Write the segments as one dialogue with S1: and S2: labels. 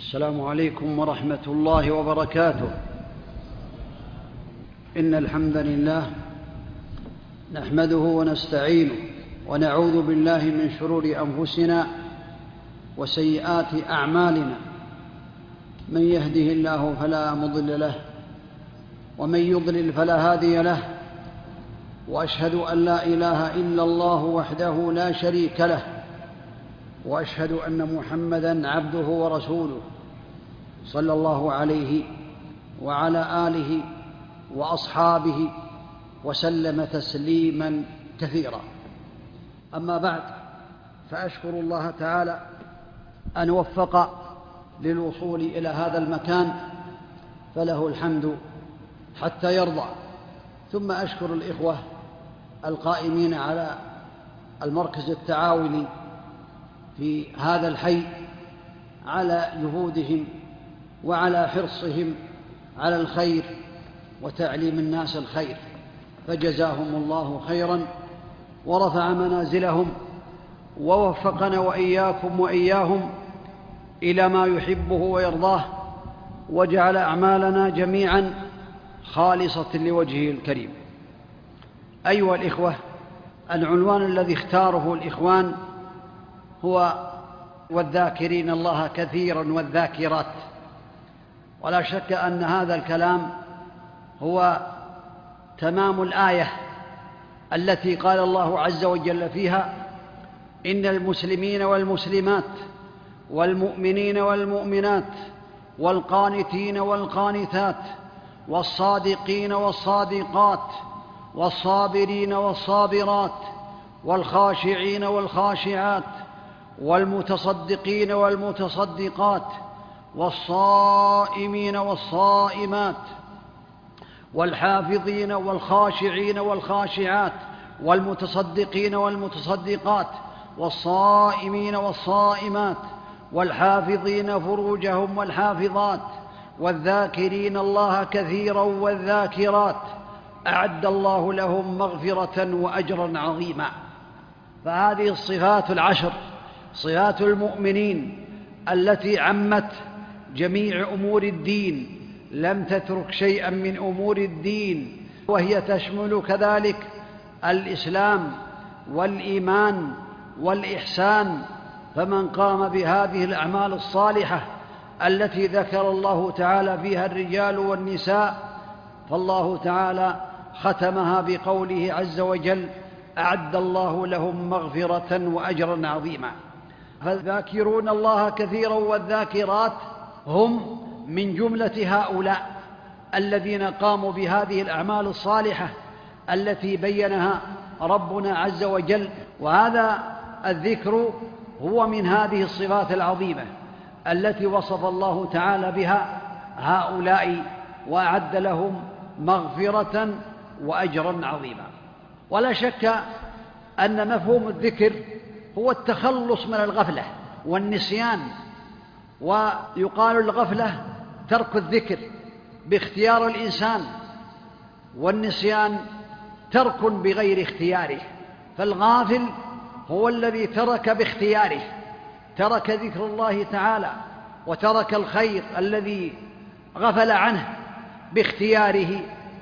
S1: السلام عليكم ورحمة الله وبركاته. إن الحمد لله نحمده ونستعينه ونعوذ بالله من شرور أنفسنا وسيئات أعمالنا، من يهده الله فلا مضل له ومن يضلل فلا هادي له، وأشهد أن لا إله إلا الله وحده لا شريك له، وأشهد أن محمدًا عبده ورسوله صلى الله عليه وعلى آله وأصحابه وسلم تسليمًا كثيرا. أما بعد، فأشكر الله تعالى أن وفق للوصول إلى هذا المكان، فله الحمد حتى يرضى. ثم أشكر الإخوة القائمين على المركز التعاوني في هذا الحي على جهودهم وعلى حرصهم على الخير وتعليم الناس الخير، فجزاهم الله خيرا ورفع منازلهم ووفقنا وإياكم وإياهم إلى ما يحبه ويرضاه، وجعل أعمالنا جميعا خالصة لوجهه الكريم. أيها الإخوة، العنوان الذي اختاره الإخوان هو والذاكرين الله كثيرا والذاكرات. ولا شك أن هذا الكلام هو تمام الآية التي قال الله عز وجل فيها: إن المسلمين والمسلمات والمؤمنين والمؤمنات والقانتين والقانتات والصادقين والصادقات والصابرين والصابرات والخاشعين والخاشعات والمتصدقين والمتصدقات والصائمين والصائمات والحافظين والخاشعين والخاشعات والمتصدقين والمتصدقات والصائمين والصائمات والحافظين فروجهم والحافظات والذاكرين الله كثيرا والذاكرات أعد الله لهم مغفرة وأجرا عظيما. فهذه الصفات العشر صفات المؤمنين التي عمت جميع أمور الدين، لم تترك شيئا من أمور الدين، وهي تشمل كذلك الإسلام والإيمان والإحسان. فمن قام بهذه الأعمال الصالحة التي ذكر الله تعالى فيها الرجال والنساء، فالله تعالى ختمها بقوله عز وجل: أعد الله لهم مغفرة وأجرا عظيما. فالذاكرون الله كثيرا والذاكرات هم من جملة هؤلاء الذين قاموا بهذه الأعمال الصالحة التي بينها ربنا عز وجل. وهذا الذكر هو من هذه الصفات العظيمة التي وصف الله تعالى بها هؤلاء، وأعد لهم مغفرة وأجرا عظيما. ولا شك أن مفهوم الذكر هو التخلص من الغفلة والنسيان. ويقال الغفلة ترك الذكر باختيار الإنسان، والنسيان ترك بغير اختياره. فالغافل هو الذي ترك باختياره، ترك ذكر الله تعالى وترك الخير الذي غفل عنه باختياره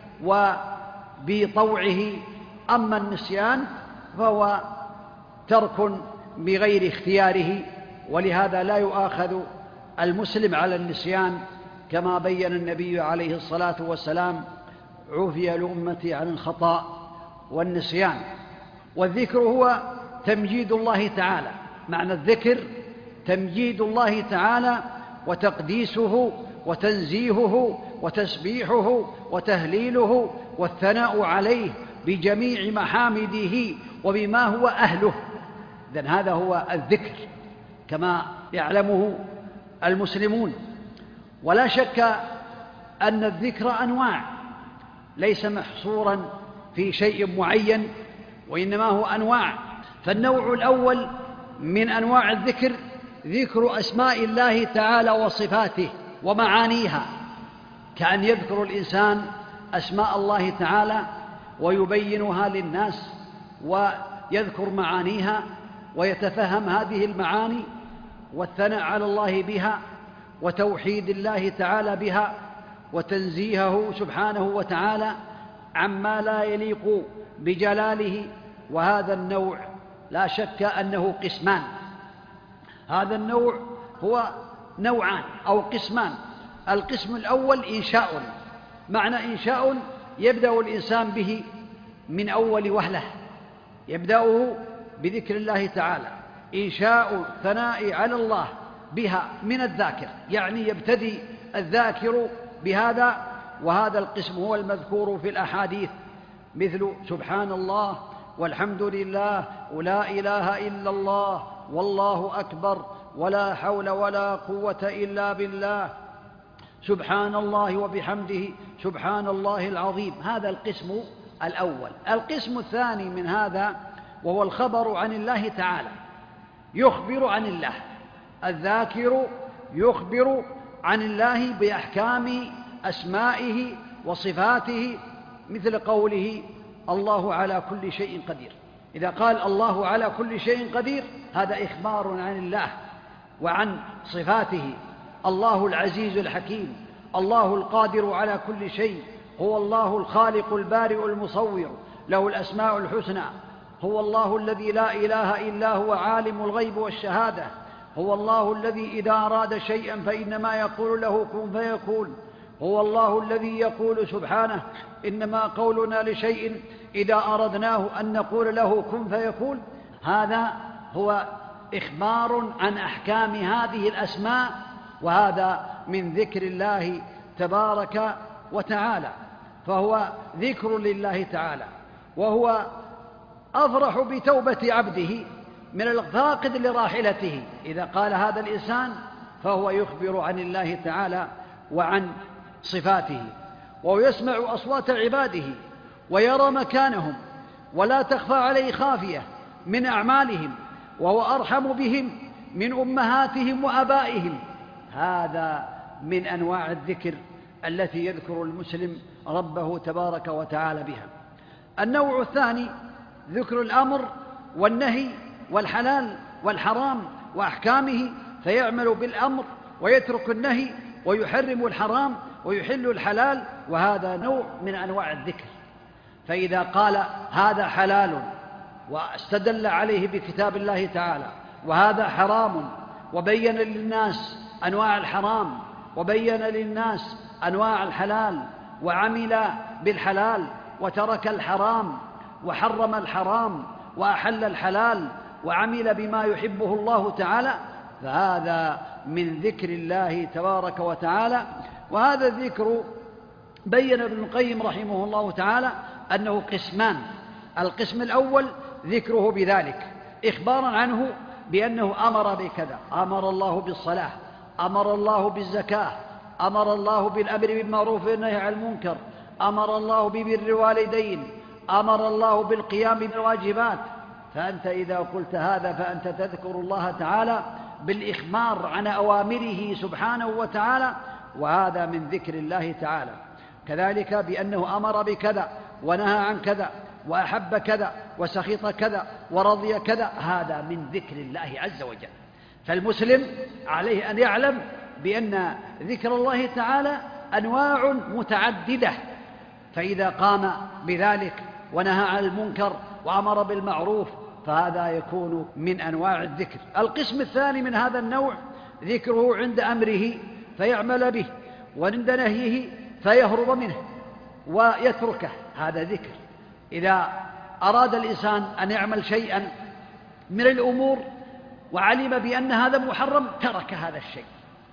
S1: وبطوعه. أما النسيان فهو ترك بغير اختياره، ولهذا لا يؤاخذ المسلم على النسيان، كما بين النبي عليه الصلاة والسلام: عفي لأمتي عن الخطأ والنسيان. والذكر هو تمجيد الله تعالى. معنى الذكر تمجيد الله تعالى وتقديسه وتنزيهه وتسبيحه وتهليله والثناء عليه بجميع محامده وبما هو أهله. إذن هذا هو الذكر كما يعلمه المسلمون. ولا شك أن الذكر أنواع، ليس محصورا في شيء معين، وإنما هو أنواع. فالنوع الأول من أنواع الذكر ذكر أسماء الله تعالى وصفاته ومعانيها، كأن يذكر الإنسان أسماء الله تعالى ويبينها للناس ويذكر معانيها ويتفهم هذه المعاني والثناء على الله بها وتوحيد الله تعالى بها وتنزيهه سبحانه وتعالى عما لا يليق بجلاله. وهذا النوع لا شك أنه قسمان. هذا النوع هو نوعان أو قسمان. القسم الأول إنشاء، معنى إنشاء يبدأ الإنسان به من أول وهلة، يبدأه بذكر الله تعالى، إنشاء ثناء على الله بها من الذاكر، يعني يبتدي الذاكر بهذا. وهذا القسم هو المذكور في الأحاديث، مثل سبحان الله والحمد لله ولا إله إلا الله والله أكبر ولا حول ولا قوة إلا بالله سبحان الله وبحمده سبحان الله العظيم. هذا القسم الأول. القسم الثاني من هذا وهو الخبر عن الله تعالى، يخبر عن الله، الذاكر يخبر عن الله بأحكام أسمائه وصفاته، مثل قوله الله على كل شيء قدير. إذا قال الله على كل شيء قدير هذا إخبار عن الله وعن صفاته. الله العزيز الحكيم، الله القادر على كل شيء، هو الله الخالق البارئ المصور، له الأسماء الحسنى، هو الله الذي لا إله إلا هو عالم الغيب والشهادة، هو الله الذي إذا أراد شيئا فإنما يقول له كن فيكون، هو الله الذي يقول سبحانه إنما قولنا لشيء إذا أردناه أن نقول له كن فيكون. هذا هو إخبار عن أحكام هذه الأسماء، وهذا من ذكر الله تبارك وتعالى، فهو ذكر لله تعالى. وهو أفرح بتوبة عبده من الفاقد لراحلته. إذا قال هذا الإنسان فهو يخبر عن الله تعالى وعن صفاته، وهو يسمع أصوات عباده ويرى مكانهم ولا تخفى عليه خافية من أعمالهم، وهو أرحم بهم من أمهاتهم وأبائهم. هذا من أنواع الذكر التي يذكر المسلم ربه تبارك وتعالى بها. النوع الثاني ذكر الأمر والنهي والحلال والحرام وأحكامه، فيعمل بالأمر ويترك النهي ويحرم الحرام ويحل الحلال، وهذا نوع من أنواع الذكر. فإذا قال هذا حلال واستدل عليه بكتاب الله تعالى، وهذا حرام وبين للناس أنواع الحرام وبين للناس أنواع الحلال، وعمل بالحلال وترك الحرام وحرم الحرام وأحل الحلال وعمل بما يحبه الله تعالى، فهذا من ذكر الله تبارك وتعالى. وهذا الذكر بين ابن القيم رحمه الله تعالى أنه قسمان. القسم الأول ذكره بذلك، إخبارا عنه بأنه أمر بكذا، أمر الله بالصلاة، أمر الله بالزكاة، أمر الله بالأمر بالمعروف والنهي عن المنكر، أمر الله ببر الوالدين، أمر الله بالقيام بالواجبات. فأنت إذا قلت هذا فأنت تذكر الله تعالى بالإخبار عن أوامره سبحانه وتعالى، وهذا من ذكر الله تعالى. كذلك بأنه أمر بكذا ونهى عن كذا وأحب كذا وسخط كذا ورضي كذا، هذا من ذكر الله عز وجل. فالمسلم عليه أن يعلم بأن ذكر الله تعالى أنواع متعددة، فإذا قام بذلك ونهى عن المنكر وأمر بالمعروف فهذا يكون من أنواع الذكر. القسم الثاني من هذا النوع ذكره عند أمره فيعمل به، وعند نهيه فيهرب منه ويتركه، هذا ذكر. إذا أراد الإنسان أن يعمل شيئا من الأمور وعلم بأن هذا محرم ترك هذا الشيء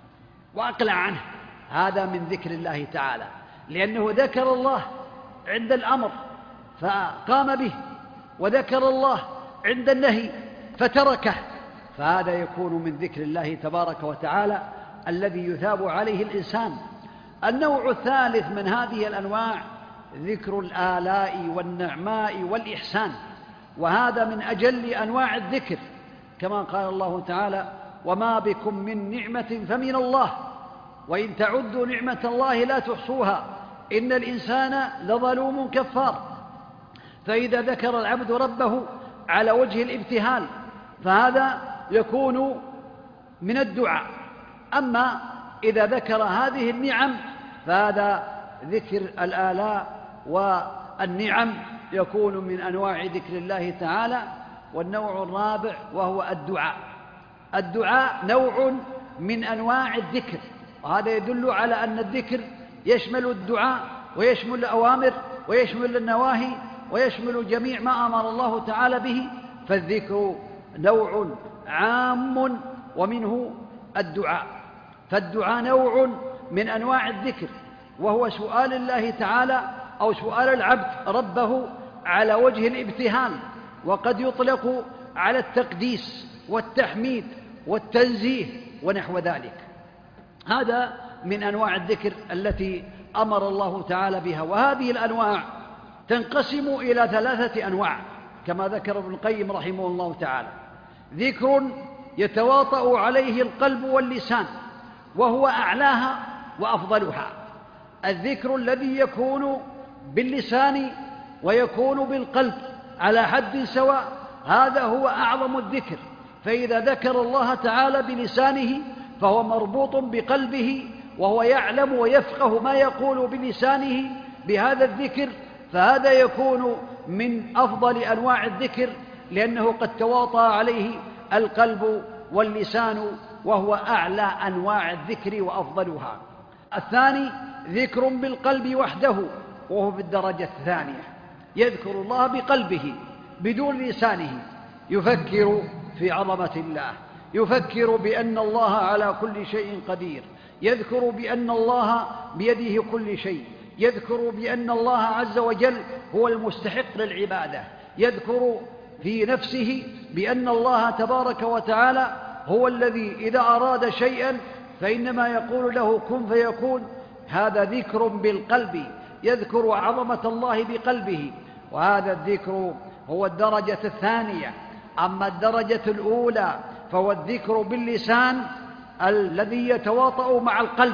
S1: وأقلع عنه، هذا من ذكر الله تعالى، لأنه ذكر الله عند الأمر فقام به، وذكر الله عند النهي فتركه، فهذا يكون من ذكر الله تبارك وتعالى الذي يثاب عليه الإنسان. النوع الثالث من هذه الأنواع ذكر الآلاء والنعماء والإحسان، وهذا من أجل أنواع الذكر، كما قال الله تعالى وما بكم من نعمة فمن الله وإن تعدوا نعمة الله لا تحصوها إن الإنسان لظلوم كفار. فإذا ذكر العبد ربه على وجه الابتهال فهذا يكون من الدعاء. أما إذا ذكر هذه النعم فهذا ذكر الآلاء والنعم يكون من أنواع ذكر الله تعالى. والنوع الرابع وهو الدعاء. الدعاء نوع من أنواع الذكر، وهذا يدل على أن الذكر يشمل الدعاء ويشمل الأوامر ويشمل النواهي ويشمل جميع ما أمر الله تعالى به، فالذكر نوع عام ومنه الدعاء. فالدعاء نوع من أنواع الذكر، وهو سؤال الله تعالى أو سؤال العبد ربه على وجه الابتهال، وقد يطلق على التقديس والتحميد والتنزيه ونحو ذلك. هذا من أنواع الذكر التي أمر الله تعالى بها. وهذه الأنواع تنقسم إلى 3 أنواع كما ذكر ابن القيم رحمه الله تعالى. ذكر يتواطأ عليه القلب واللسان وهو أعلاها وأفضلها. الذكر الذي يكون باللسان ويكون بالقلب على حد سواء، هذا هو أعظم الذكر. فإذا ذكر الله تعالى بلسانه فهو مربوط بقلبه، وهو يعلم ويفقه ما يقول بلسانه بهذا الذكر، فهذا يكون من أفضل أنواع الذكر، لأنه قد تواطأ عليه القلب واللسان، وهو أعلى أنواع الذكر وأفضلها. الثاني ذكر بالقلب وحده، وهو بالدرجة الثانية، يذكر الله بقلبه بدون لسانه، يفكر في عظمة الله، يفكر بأن الله على كل شيء قدير، يذكر بأن الله بيده كل شيء، يذكر بأن الله عز وجل هو المستحق للعبادة، يذكر في نفسه بأن الله تبارك وتعالى هو الذي إذا أراد شيئا فإنما يقول له كن فيكون. هذا ذكر بالقلب، يذكر عظمة الله بقلبه، وهذا الذكر هو الدرجة الثانية. أما الدرجة الأولى فهو الذكر باللسان الذي يتواطأ مع القلب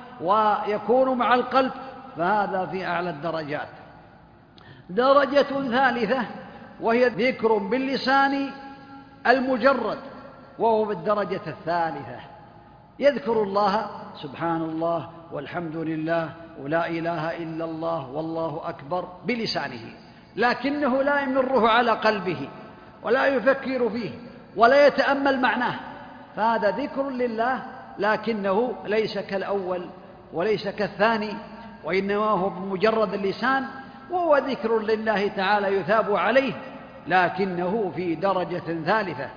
S1: ويكون مع القلب، فهذا في أعلى الدرجات. درجة ثالثة وهي ذكر باللسان المجرد، وهو بالدرجة الثالثة، يذكر الله سبحان الله والحمد لله ولا إله إلا الله والله أكبر بلسانه، لكنه لا يمره على قلبه ولا يفكر فيه ولا يتأمل معناه، فهذا ذكر لله، لكنه ليس كالأول وليس كالثاني، وإنما هو بمجرد اللسان، وهو ذكر لله تعالى يثاب عليه، لكنه في درجة ثالثة.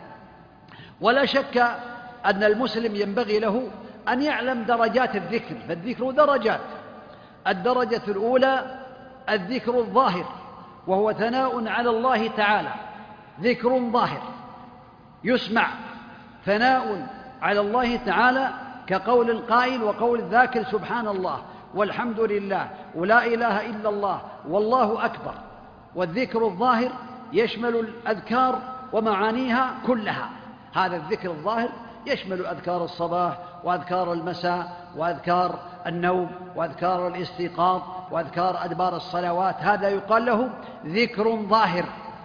S1: ولا شك أن المسلم ينبغي له أن يعلم درجات الذكر، فالذكر درجات. الدرجة الأولى الذكر الظاهر، وهو ثناء على الله تعالى، ذكر ظاهر يسمع، ثناء على الله تعالى كقول القائل وقول الذاكر سبحان الله والحمد لله ولا إله إلا الله والله أكبر. والذكر الظاهر يشمل الأذكار ومعانيها كلها. هذا الذكر الظاهر يشمل أذكار الصباح وأذكار المساء وأذكار النوم وأذكار الاستيقاظ وأذكار أدبار الصلوات، هذا يقال له ذكر ظاهر،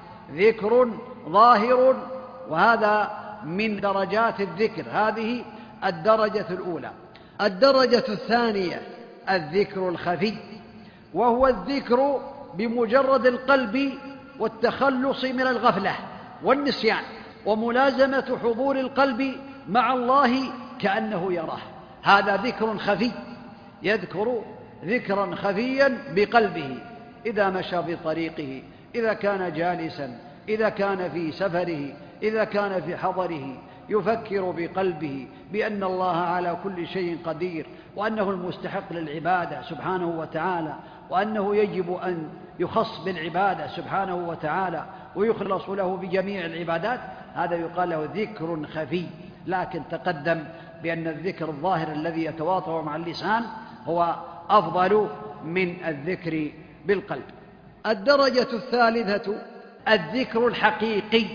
S1: ذكر ظاهر، وهذا من درجات الذكر. هذه الدرجة الأولى. الدرجة الثانية الذكر الخفي، وهو الذكر بمجرد القلب والتخلص من الغفلة والنسيان، وملازمة حضور القلب مع الله كأنه يراه. هذا ذكر خفي، يذكر ذكرا خفيا بقلبه إذا مشى في طريقه، إذا كان جالسا، إذا كان في سفره، إذا كان في حضره، يفكر بقلبه بأن الله على كل شيء قدير، وأنه المستحق للعبادة سبحانه وتعالى، وأنه يجب أن يخص بالعبادة سبحانه وتعالى ويخلص له بجميع العبادات. هذا يقال له ذكر خفي. لكن تقدم بأن الذكر الظاهر الذي يتواطأ مع اللسان هو أفضل من الذكر بالقلب. الدرجة الثالثة الذكر الحقيقي،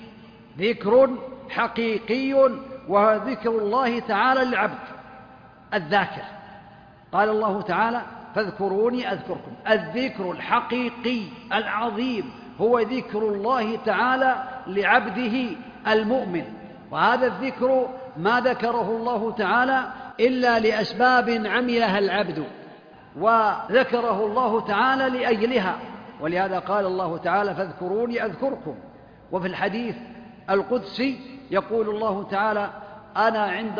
S1: ذكر حقيقي، وهو ذكر الله تعالى للعبد الذاكر. قال الله تعالى فاذكروني أذكركم. الذكر الحقيقي العظيم هو ذكر الله تعالى لعبده المؤمن، وهذا الذكر ما ذكره الله تعالى إلا لأسباب عملها العبد وذكره الله تعالى لأجلها، ولهذا قال الله تعالى: فاذكروني أذكركم. وفي الحديث القدسي يقول الله تعالى: أنا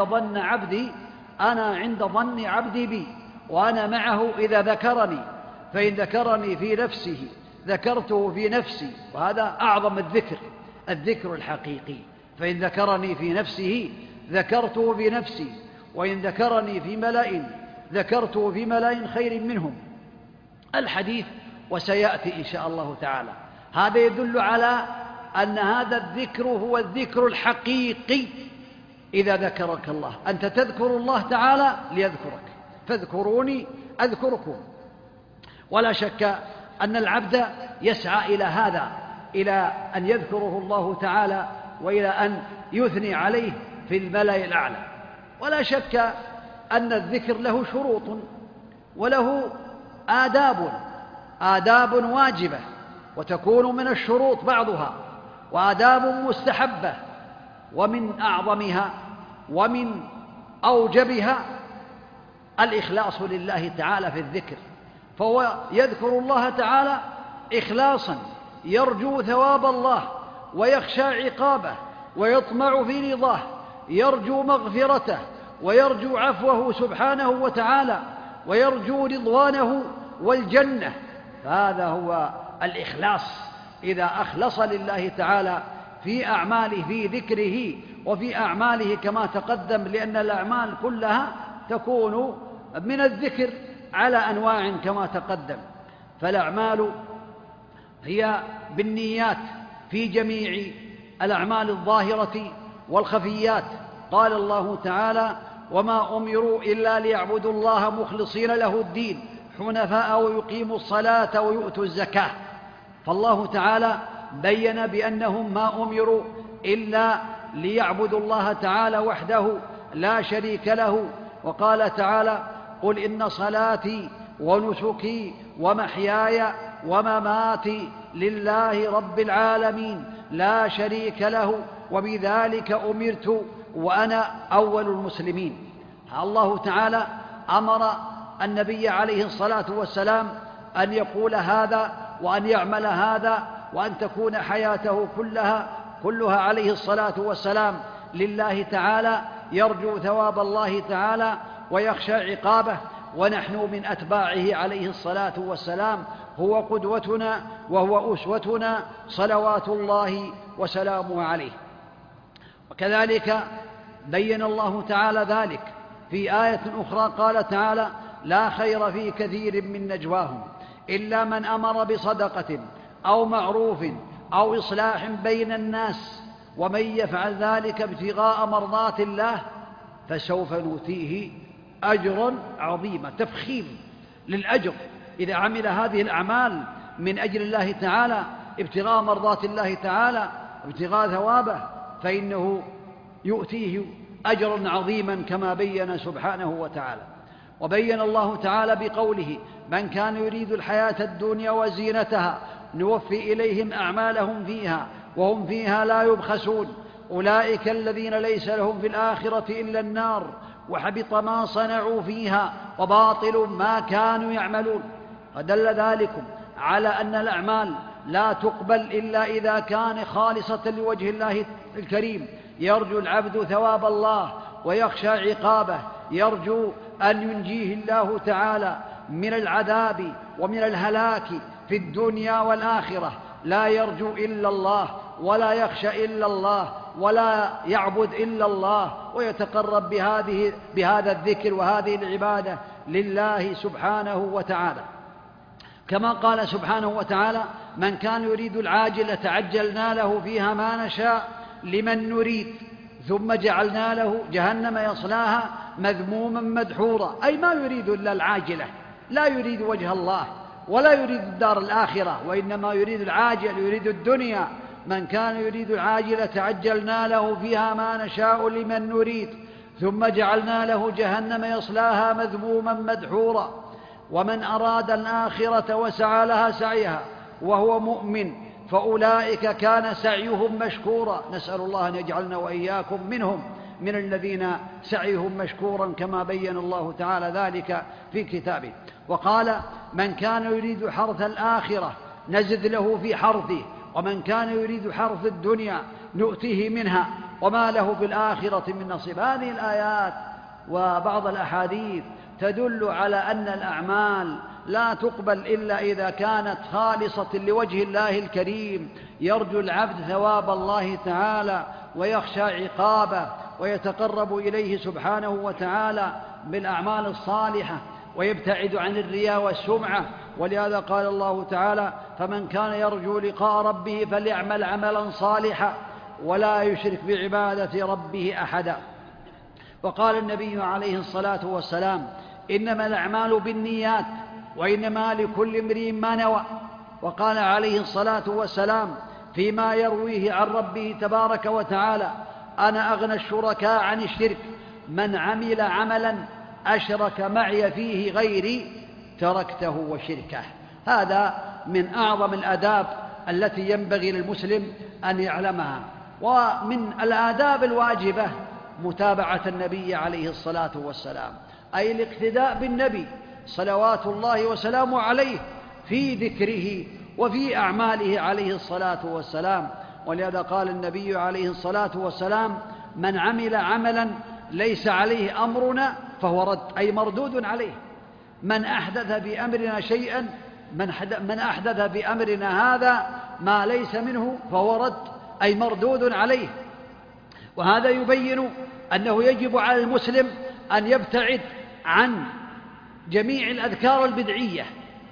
S1: عند ظن عبدي بي، وأنا معه إذا ذكرني، فإن ذكرني في نفسه ذكرته في نفسي. وهذا أعظم الذكر الحقيقي. فإن ذكرني في نفسه ذكرته في نفسي، وإن ذكرني في ملأ ذكرته في ملأ خير منهم. الحديث وسيأتي إن شاء الله تعالى. هذا يدل على أن هذا الذكر هو الذكر الحقيقي. إذا ذكرك الله أنت تذكر الله تعالى ليذكرك، فاذكروني أذكركم. ولا شك أن العبد يسعى إلى هذا، إلى أن يذكره الله تعالى، وإلى أن يثني عليه في الملأ الأعلى. ولا شك أن الذكر له شروط وله آداب واجبة، وتكون من الشروط بعضها، وآداب مستحبة. ومن أعظمها ومن أوجبها الإخلاص لله تعالى في الذكر، فهو يذكر الله تعالى إخلاصا، يرجو ثواب الله ويخشى عقابه ويطمع في رضاه، يرجو مغفرته ويرجو عفوه سبحانه وتعالى، ويرجو رضوانه والجنة. فهذا هو الإخلاص. إذا أخلص لله تعالى في أعماله، في ذكره وفي أعماله كما تقدم، لأن الأعمال كلها تكون من الذكر على أنواع كما تقدم. فالأعمال هي بالنيات في جميع الأعمال الظاهرة والخفيات. قال الله تعالى: وما أمروا إلا ليعبدوا الله مخلصين له الدين حنفاء ويقيموا الصلاة ويؤتوا الزكاة. فالله تعالى بين بأنهم ما أمروا إلا ليعبدوا الله تعالى وحده لا شريك له. وقال تعالى: قل إن صلاتي ونسكي ومحياي ومماتي لله رب العالمين لا شريك له وبذلك أمرت وأنا أول المسلمين. الله تعالى أمر النبي عليه الصلاة والسلام أن يقول هذا وأن يعمل هذا، وأن تكون حياته كلها عليه الصلاة والسلام لله تعالى، يرجو ثواب الله تعالى ويخشى عقابه. ونحن من أتباعه عليه الصلاة والسلام، هو قدوتنا وهو أسوتنا صلوات الله وسلامه عليه. وكذلك بين الله تعالى ذلك في آية أخرى، قال تعالى: لا خير في كثير من نجواهم إلا من أمر بصدقة أو معروف أو إصلاح بين الناس ومن يفعل ذلك ابتغاء مرضات الله فسوف نؤتيه أجرا عظيما. تفخيم للأجر. إذا عمل هذه الأعمال من أجل الله تعالى ابتغاء مرضات الله تعالى ابتغاء ثوابه، فإنه يؤتيه أجرا عظيما كما بين سبحانه وتعالى. وبين الله تعالى بقوله: من كان يريد الحياة الدنيا وزينتها نوفي إليهم أعمالهم فيها وهم فيها لا يبخسون أولئك الذين ليس لهم في الآخرة إلا النار وحبط ما صنعوا فيها وباطل ما كانوا يعملون. فدل ذلكم على أن الأعمال لا تقبل إلا إذا كان خالصة لوجه الله الكريم، يرجو العبد ثواب الله ويخشى عقابه، يرجو أن ينجيه الله تعالى من العذاب ومن الهلاك في الدنيا والآخرة، لا يرجو إلا الله ولا يخشى إلا الله ولا يعبد إلا الله، ويتقرب بهذا الذكر وهذه العبادة لله سبحانه وتعالى. كما قال سبحانه وتعالى: من كان يريد العاجلة عجلنا له فيها ما نشاء لمن نريد ثم جعلنا له جهنم يصلاها مذموما مدحورا. أي ما يريد إلا العاجلة، لا يريد وجه الله ولا يريد الدار الآخرة، وإنما يريد العاجل، يريد الدنيا. من كان يريد العاجلة عجلنا له فيها ما نشاء لمن نريد ثم جعلنا له جهنم يصلاها مذموما مدحورا. ومن أراد الآخرة وسعى لها سعيها وهو مؤمن فأولئك كان سعيهم مشكورا. نسأل الله أن يجعلنا وإياكم منهم. من الذين سعيهم مشكورا كما بين الله تعالى ذلك في كتابه. وقال: من كان يريد حرث الآخرة نزد له في حرثه، ومن كان يريد حرث الدنيا نؤتيه منها وما له في الآخرة من نصيب. هذه الآيات وبعض الأحاديث تدل على أن الأعمال لا تقبل إلا إذا كانت خالصة لوجه الله الكريم، يرجو العبد ثواب الله تعالى ويخشى عقابه ويتقرب إليه سبحانه وتعالى بالأعمال الصالحة ويبتعد عن الرياء والسمعة. ولهذا قال الله تعالى: فمن كان يرجو لقاء ربه فليعمل عملا صالحا ولا يشرك بعبادة ربه أحدا. وقال النبي عليه الصلاة والسلام: إنما الأعمال بالنيات وإنما لكل امرئ ما نوى. وقال عليه الصلاة والسلام فيما يرويه عن ربه تبارك وتعالى: أنا أغنى الشركاء عن الشرك، من عمل عملا أشرك معي فيه غيري تركته وشركه. هذا من أعظم الآداب التي ينبغي للمسلم أن يعلمها. ومن الآداب الواجبة متابعة النبي عليه الصلاة والسلام، أي الاقتداء بالنبي صلوات الله وسلامه عليه في ذكره وفي أعماله عليه الصلاة والسلام. ولهذا قال النبي عليه الصلاة والسلام: من عمل عملا ليس عليه أمرنا فهو رد، أي مردود عليه. من أحدث بأمرنا شيئا، من أحدث بأمرنا هذا ما ليس منه فهو رد، أي مردود عليه. وهذا يبين أنه يجب على المسلم أن يبتعد عن جميع الأذكار البدعية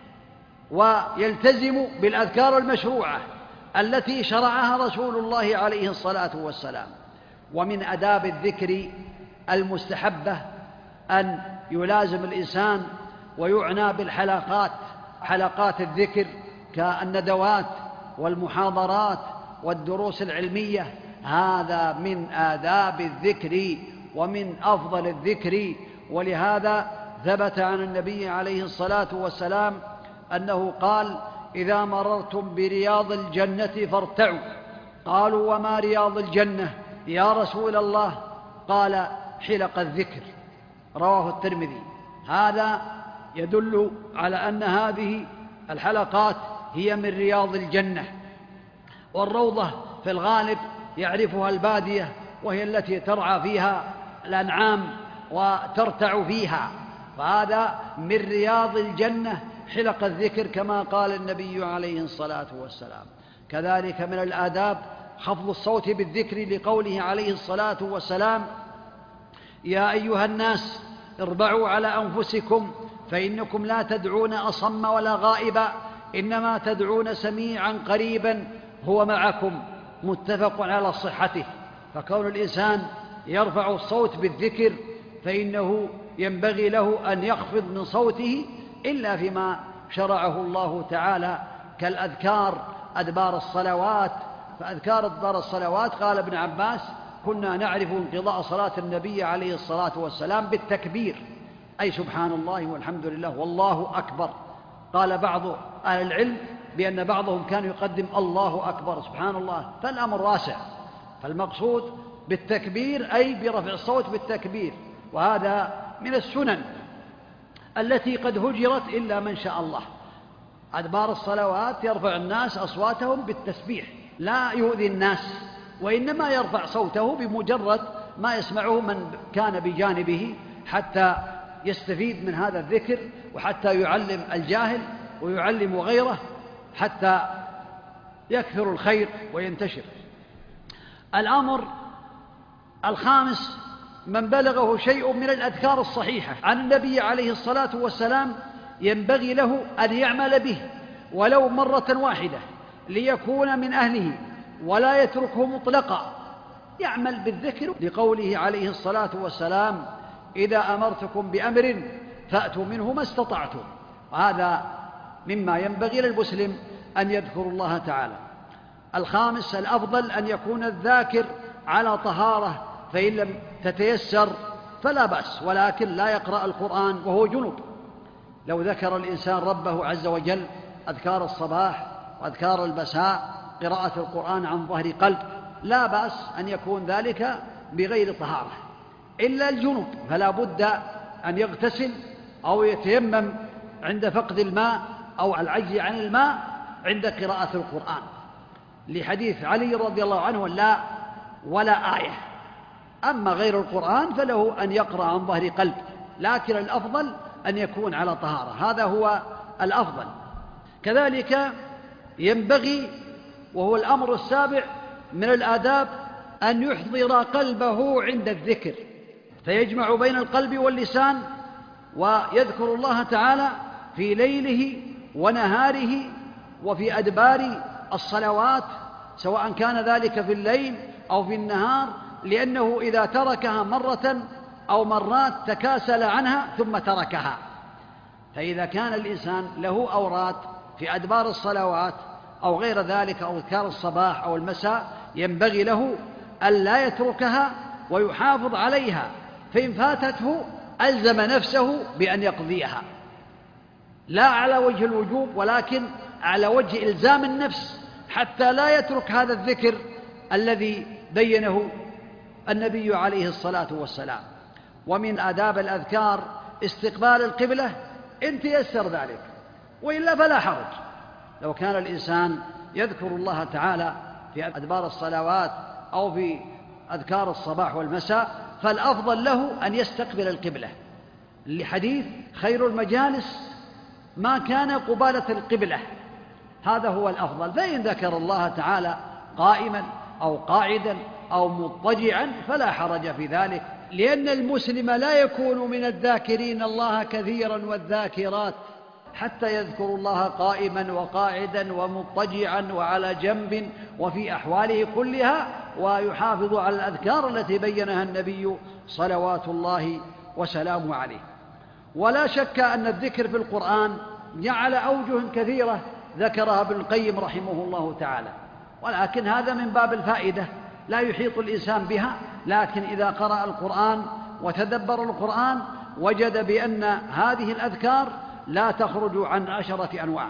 S1: ويلتزم بالأذكار المشروعة التي شرعها رسول الله عليه الصلاة والسلام. ومن آداب الذكر المستحبة أن يلازم الإنسان ويعنى بالحلقات، حلقات الذكر كالندوات والمحاضرات والدروس العلمية. هذا من آداب الذكر ومن أفضل الذكر. ولهذا ثبت عن النبي عليه الصلاة والسلام أنه قال: إذا مررتم برياض الجنة فارتعوا. قالوا: وما رياض الجنة يا رسول الله؟ قال: حلق الذكر. رواه الترمذي. هذا يدل على أن هذه الحلقات هي من رياض الجنة. والروضة في الغالب يعرفها البادية، وهي التي ترعى فيها الأنعام وترتع فيها، فهذا من رياض الجنة حلق الذكر كما قال النبي عليه الصلاة والسلام. كذلك من الآداب خفض الصوت بالذكر لقوله عليه الصلاة والسلام: يا أيها الناس اربعوا على أنفسكم فإنكم لا تدعون أصم ولا غائبا، إنما تدعون سميعا قريبا هو معكم. متفق على صحته. فكون الإنسان يرفع الصوت بالذكر فإنه ينبغي له أن يخفض من صوته إلا فيما شرعه الله تعالى كالأذكار أدبار الصلوات. فأذكار أدبار الصلوات قال ابن عباس: كنا نعرف انقضاء صلاة النبي عليه الصلاة والسلام بالتكبير، أي سبحان الله والحمد لله والله أكبر. قال بعض أهل العلم بأن بعضهم كان يقدم الله أكبر سبحان الله، فالأمر واسع. فالمقصود بالتكبير أي برفع الصوت بالتكبير. وهذا من السنن التي قد هجرت إلا من شاء الله. أدبار الصلوات يرفع الناس أصواتهم بالتسبيح، لا يؤذي الناس، وإنما يرفع صوته بمجرد ما يسمعه من كان بجانبه حتى يستفيد من هذا الذكر، وحتى يعلم الجاهل ويعلم غيره حتى يكثر الخير وينتشر. الأمر الخامس: من بلغه شيء من الأذكار الصحيحة عن النبي عليه الصلاة والسلام ينبغي له أن يعمل به ولو مرة واحدة ليكون من أهله ولا يتركه مطلقا. يعمل بالذكر لقوله عليه الصلاة والسلام: إذا أمرتكم بأمر فأتوا منه ما استطعتم. وهذا مما ينبغي للمسلم أن يذكر الله تعالى. الخامس: الأفضل أن يكون الذاكر على طهارة، فإن لم تتيسر فلا بأس، ولكن لا يقرأ القرآن وهو جنب. لو ذكر الإنسان ربه عز وجل أذكار الصباح وأذكار المساء، قراءة القرآن عن ظهر قلب، لا بأس أن يكون ذلك بغير طهارة إلا الجنوب، فلا بد أن يغتسل أو يتيمم عند فقد الماء أو العجز عن الماء عند قراءة القرآن، لحديث علي رضي الله عنه: لا ولا آية. أما غير القرآن فله أن يقرأ عن ظهر قلب، لكن الأفضل أن يكون على طهارة، هذا هو الأفضل. كذلك ينبغي، وهو الأمر السابع من الآداب، أن يحضر قلبه عند الذكر، فيجمع بين القلب واللسان ويذكر الله تعالى في ليله ونهاره وفي أدبار الصلوات، سواء كان ذلك في الليل أو في النهار، لأنه إذا تركها مرة أو مرات تكاسل عنها ثم تركها. فإذا كان الإنسان له أوراد في أدبار الصلوات أو غير ذلك أو أذكار الصباح أو المساء، ينبغي له ألا يتركها ويحافظ عليها، فإن فاتته ألزم نفسه بأن يقضيها، لا على وجه الوجوب ولكن على وجه إلزام النفس، حتى لا يترك هذا الذكر الذي بينه النبي عليه الصلاة والسلام. ومن آداب الأذكار استقبال القبلة إن تيسر ذلك، وإلا فلا حرج. لو كان الإنسان يذكر الله تعالى في أدبار الصلوات أو في أذكار الصباح والمساء، فالأفضل له أن يستقبل القبلة، لحديث: خير المجالس ما كان قبالة القبلة، هذا هو الأفضل. فإن ذكر الله تعالى قائما أو قاعدا أو مضطجعا فلا حرج في ذلك، لأن المسلم لا يكون من الذاكرين الله كثيرا والذاكرات حتى يذكر الله قائما وقاعدا ومضطجعا وعلى جنب وفي أحواله كلها، ويحافظ على الأذكار التي بينها النبي صلوات الله وسلامه عليه. ولا شك أن الذكر في القرآن جعل أوجه كثيرة ذكرها ابن القيم رحمه الله تعالى، ولكن هذا من باب الفائدة، لا يحيط الإنسان بها، لكن إذا قرأ القرآن وتدبر القرآن وجد بأن هذه الأذكار لا تخرج عن 10 أنواع.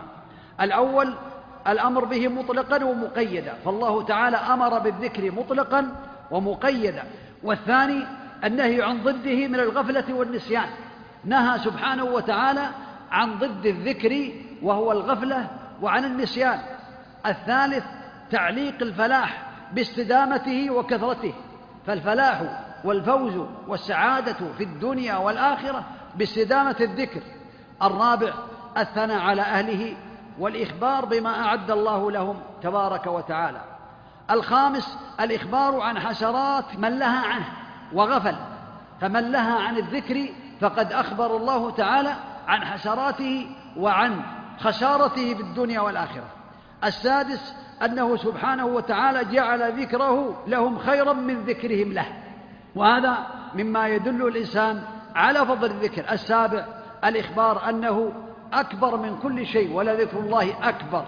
S1: الأول الأمر به مطلقا ومقيدا، فالله تعالى أمر بالذكر مطلقا ومقيدا. والثاني النهي عن ضده من الغفلة والنسيان، نهى سبحانه وتعالى عن ضد الذكر وهو الغفلة وعن النسيان. الثالث تعليق الفلاح باستدامته وكثرته، فالفلاح والفوز والسعادة في الدنيا والآخرة باستدامة الذكر. الرابع الثناء على أهله والإخبار بما أعد الله لهم تبارك وتعالى. الخامس الإخبار عن حسرات من لها عنه وغفل، فمن لها عن الذكر فقد أخبر الله تعالى عن حسراته وعن خسارته في الدنيا والآخرة. السادس أنه سبحانه وتعالى جعل ذكره لهم خيرا من ذكرهم له، وهذا مما يدل الإنسان على فضل الذكر. السابع الإخبار أنه أكبر من كل شيء ولذكر الله أكبر.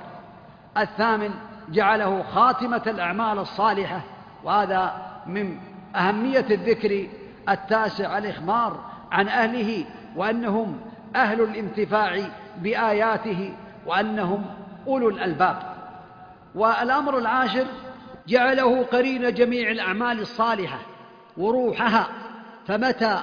S1: الثامن جعله خاتمة الأعمال الصالحة، وهذا من أهمية الذكر. التاسع الإخبار عن أهله وأنهم أهل الانتفاع بآياته وأنهم أولو الألباب. والأمر العاشر جعله قرين جميع الأعمال الصالحة وروحها، فمتى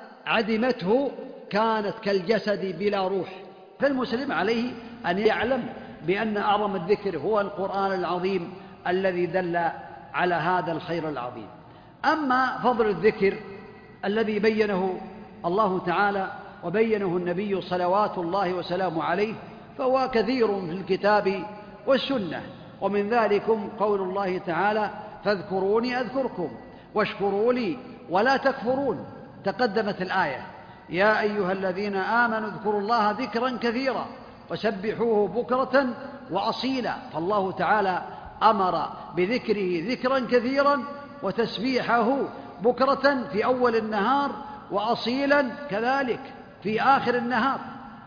S1: عدمته كانت كالجسد بلا روح. فالمسلم عليه أن يعلم بأن أعظم الذكر هو القرآن العظيم الذي دل على هذا الخير العظيم. أما فضل الذكر الذي بينه الله تعالى وبينه النبي صلوات الله وسلامه عليه فهو كثير في الكتاب والسنة، ومن ذلكم قول الله تعالى: فاذكروني أذكركم واشكروا لي ولا تكفرون. تقدمت الآية: يا أيها الذين آمنوا اذكروا الله ذكرا كثيرا وسبحوه بكرة وأصيلا. فالله تعالى أمر بذكره ذكرا كثيرا وتسبيحه بكرة في أول النهار وأصيلا كذلك في آخر النهار.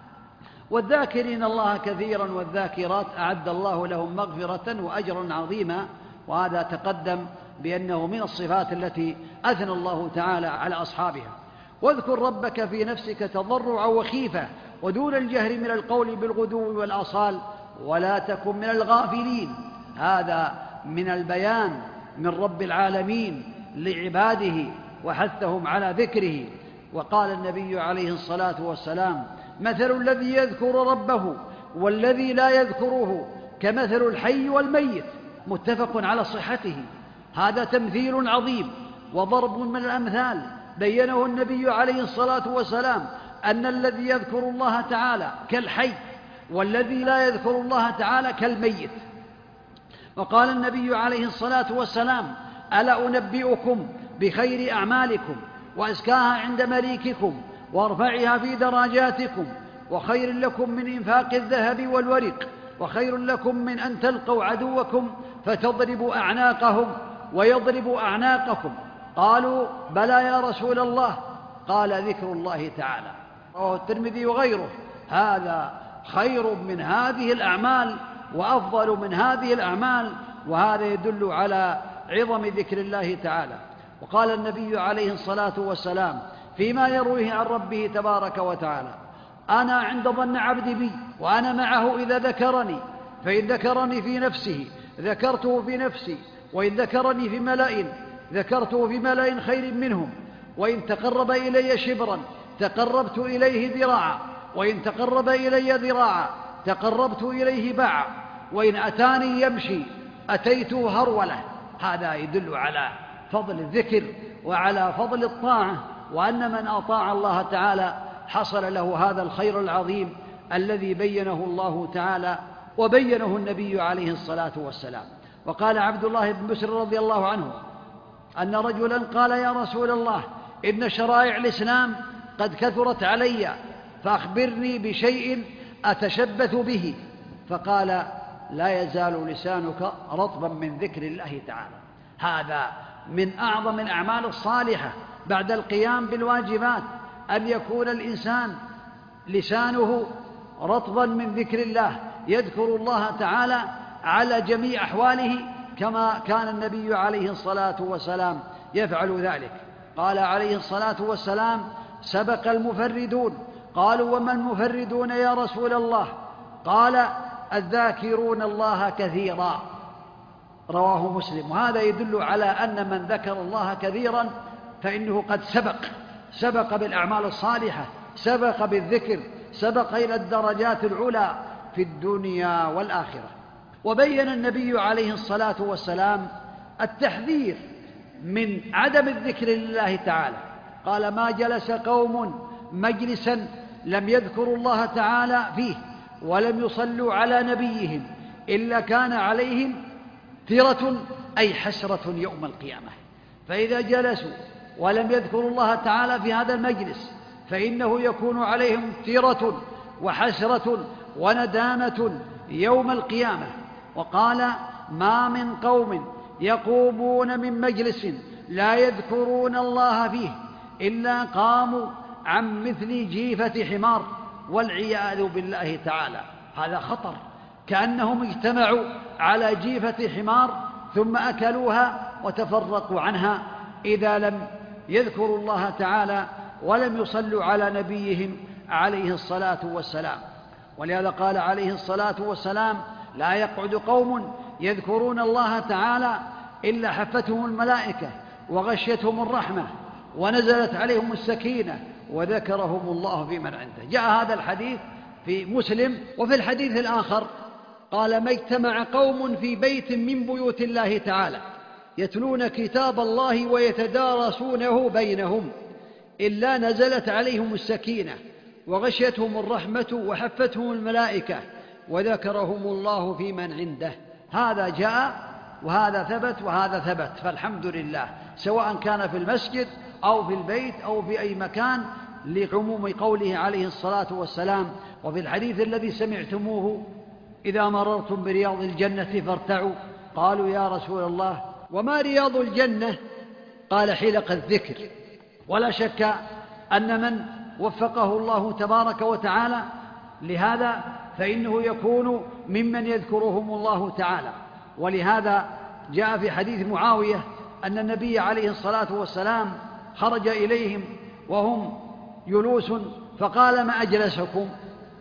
S1: والذاكرين الله كثيرا والذاكرات أعد الله لهم مغفرة وأجرا عظيما، وهذا تقدم بأنه من الصفات التي أثنى الله تعالى على أصحابها. واذكر ربك في نفسك تضرعا وخيفة ودون الجهر من القول بالغدو والآصال ولا تكن من الغافلين. هذا من البيان من رب العالمين لعباده وحثهم على ذكره. وقال النبي عليه الصلاة والسلام: مثل الذي يذكر ربه والذي لا يذكره كمثل الحي والميت، متفق على صحته. هذا تمثيل عظيم وضرب من الأمثال بينه النبي عليه الصلاة والسلام، أن الذي يذكر الله تعالى كالحي والذي لا يذكر الله تعالى كالميت. وقال النبي عليه الصلاة والسلام: ألا أنبئكم بخير أعمالكم وأزكاها عند مليككم وارفعها في درجاتكم، وخير لكم من إنفاق الذهب والورق، وخير لكم من أن تلقوا عدوكم فتضربوا أعناقهم ويضرب أعناقكم. قالوا: بلى يا رسول الله. قال: ذكر الله تعالى. رواه الترمذي وغيره. هذا خير من هذه الأعمال وأفضل من هذه الأعمال، وهذا يدل على عظم ذكر الله تعالى. وقال النبي عليه الصلاة والسلام فيما يرويه عن ربه تبارك وتعالى: أنا عند ظن عبدي بي وأنا معه إذا ذكرني، فإن ذكرني في نفسه ذكرته في نفسي، وإن ذكرني في ملأ ذكرته في ملأ خير منهم، وإن تقرب إلي شبرا تقربت إليه ذراعا، وإن تقرب إلي ذراعا تقربت إليه باعا، وإن أتاني يمشي أتيته هرولة. هذا يدل على فضل الذكر وعلى فضل الطاعة، وأن من أطاع الله تعالى حصل له هذا الخير العظيم الذي بينه الله تعالى وبينه النبي عليه الصلاة والسلام. وقال عبد الله بن مسر رضي الله عنه أن رجلا قال: يا رسول الله، إن شرائع الإسلام قد كثرت علي، فأخبرني بشيء أتشبث به. فقال: لا يزال لسانك رطبا من ذكر الله تعالى. هذا من أعظم الأعمال الصالحة بعد القيام بالواجبات، أن يكون الإنسان لسانه رطبا من ذكر الله، يذكر الله تعالى على جميع أحواله، كما كان النبي عليه الصلاة والسلام يفعل ذلك. قال عليه الصلاة والسلام: سبق المفردون. قالوا: وما المفردون يا رسول الله؟ قال: الذاكرون الله كثيرا. رواه مسلم. وهذا يدل على أن من ذكر الله كثيرا فإنه قد سبق بالأعمال الصالحة، سبق بالذكر، سبق إلى الدرجات العلى في الدنيا والآخرة. وبين النبي عليه الصلاة والسلام التحذير من عدم الذكر لله تعالى. قال: ما جلس قوم مجلسا لم يذكروا الله تعالى فيه ولم يصلوا على نبيهم إلا كان عليهم ترة، أي حسرة يوم القيامة. فإذا جلسوا ولم يذكروا الله تعالى في هذا المجلس فإنه يكون عليهم ترة وحسرة وندامة يوم القيامة. وقال: ما من قوم يقومون من مجلس لا يذكرون الله فيه إلا قاموا عن مثل جيفة حمار، والعياذ بالله تعالى. هذا خطر، كأنهم اجتمعوا على جيفة حمار ثم أكلوها وتفرقوا عنها إذا لم يذكروا الله تعالى ولم يصلوا على نبيهم عليه الصلاة والسلام. ولهذا قال عليه الصلاة والسلام: لا يقعد قوم يذكرون الله تعالى إلا حفتهم الملائكة وغشيتهم الرحمة ونزلت عليهم السكينة وذكرهم الله في من عنده. جاء هذا الحديث في مسلم. وفي الحديث الآخر قال: ما اجتمع قوم في بيت من بيوت الله تعالى يتلون كتاب الله ويتدارسونه بينهم إلا نزلت عليهم السكينة وغشيتهم الرحمة وحفتهم الملائكة وذكرهم الله في من عنده. هذا جاء وهذا ثبت وهذا ثبت، فالحمد لله، سواء كان في المسجد أو في البيت أو في أي مكان، لعموم قوله عليه الصلاة والسلام. وفي الحديث الذي سمعتموه: إذا مررتم برياض الجنة فارتعوا. قالوا: يا رسول الله، وما رياض الجنة؟ قال: حلق الذكر. ولا شك أن من وفقه الله تبارك وتعالى لهذا فإنه يكون ممن يذكرهم الله تعالى. ولهذا جاء في حديث معاوية أن النبي عليه الصلاة والسلام خرج إليهم وهم جلوس فقال: ما أجلسكم؟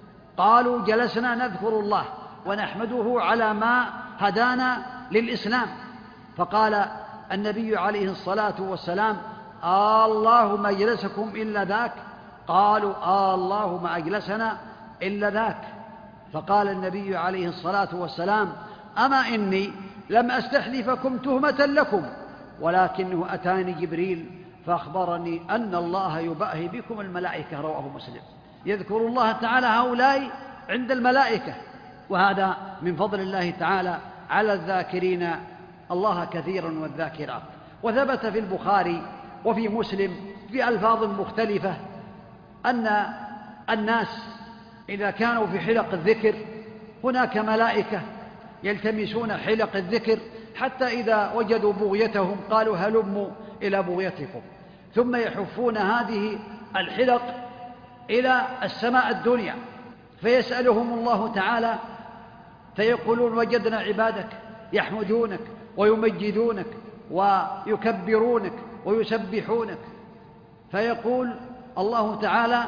S1: قالوا: جلسنا نذكر الله ونحمده على ما هدانا للإسلام. فقال: النبي عليه الصلاة والسلام: الله ما أجلسكم إلا ذاك؟ قالوا: الله ما أجلسنا إلا ذاك. فقال النبي عليه الصلاة والسلام: أما إني لم أستحلفكم تهمة لكم، ولكنه أتاني جبريل فأخبرني أن الله يباهي بكم الملائكة. رواه مسلم. يذكر الله تعالى هؤلاء عند الملائكة، وهذا من فضل الله تعالى على الذاكرين الله كثيرا والذاكرات. وثبت في البخاري وفي مسلم في ألفاظ مختلفة أن الناس إذا كانوا في حلق الذكر هناك ملائكة يلتمسون حلق الذكر، حتى إذا وجدوا بغيتهم قالوا: هلموا إلى بغيتكم، ثم يحفون هذه الحلق إلى السماء الدنيا، فيسألهم الله تعالى فيقولون: وجدنا عبادك يحمدونك ويمجدونك ويكبرونك ويسبحونك. فيقول الله تعالى: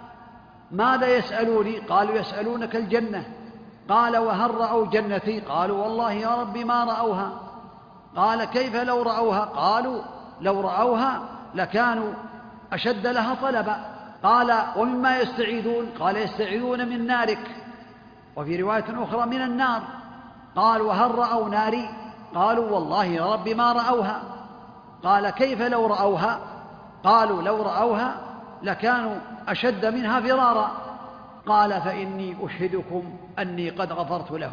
S1: ماذا يسألوني؟ قالوا: يسألونك الجنة. قال: وهل رأوا جنتي؟ قالوا: والله يا رب ما رأوها. قال: كيف لو رأوها؟ قالوا: لو رأوها لكانوا أشد لها طلبا. قال: ومما يستعيذون؟ قال: يستعيذون من نارك، وفي رواية أخرى من النار. قال: وهل رأوا ناري؟ قالوا: والله يا رب ما رأوها. قال: كيف لو رأوها؟ قالوا: لو رأوها لكانوا أشد منها فرارا. قال: فإني أشهدكم أني قد غفرت له.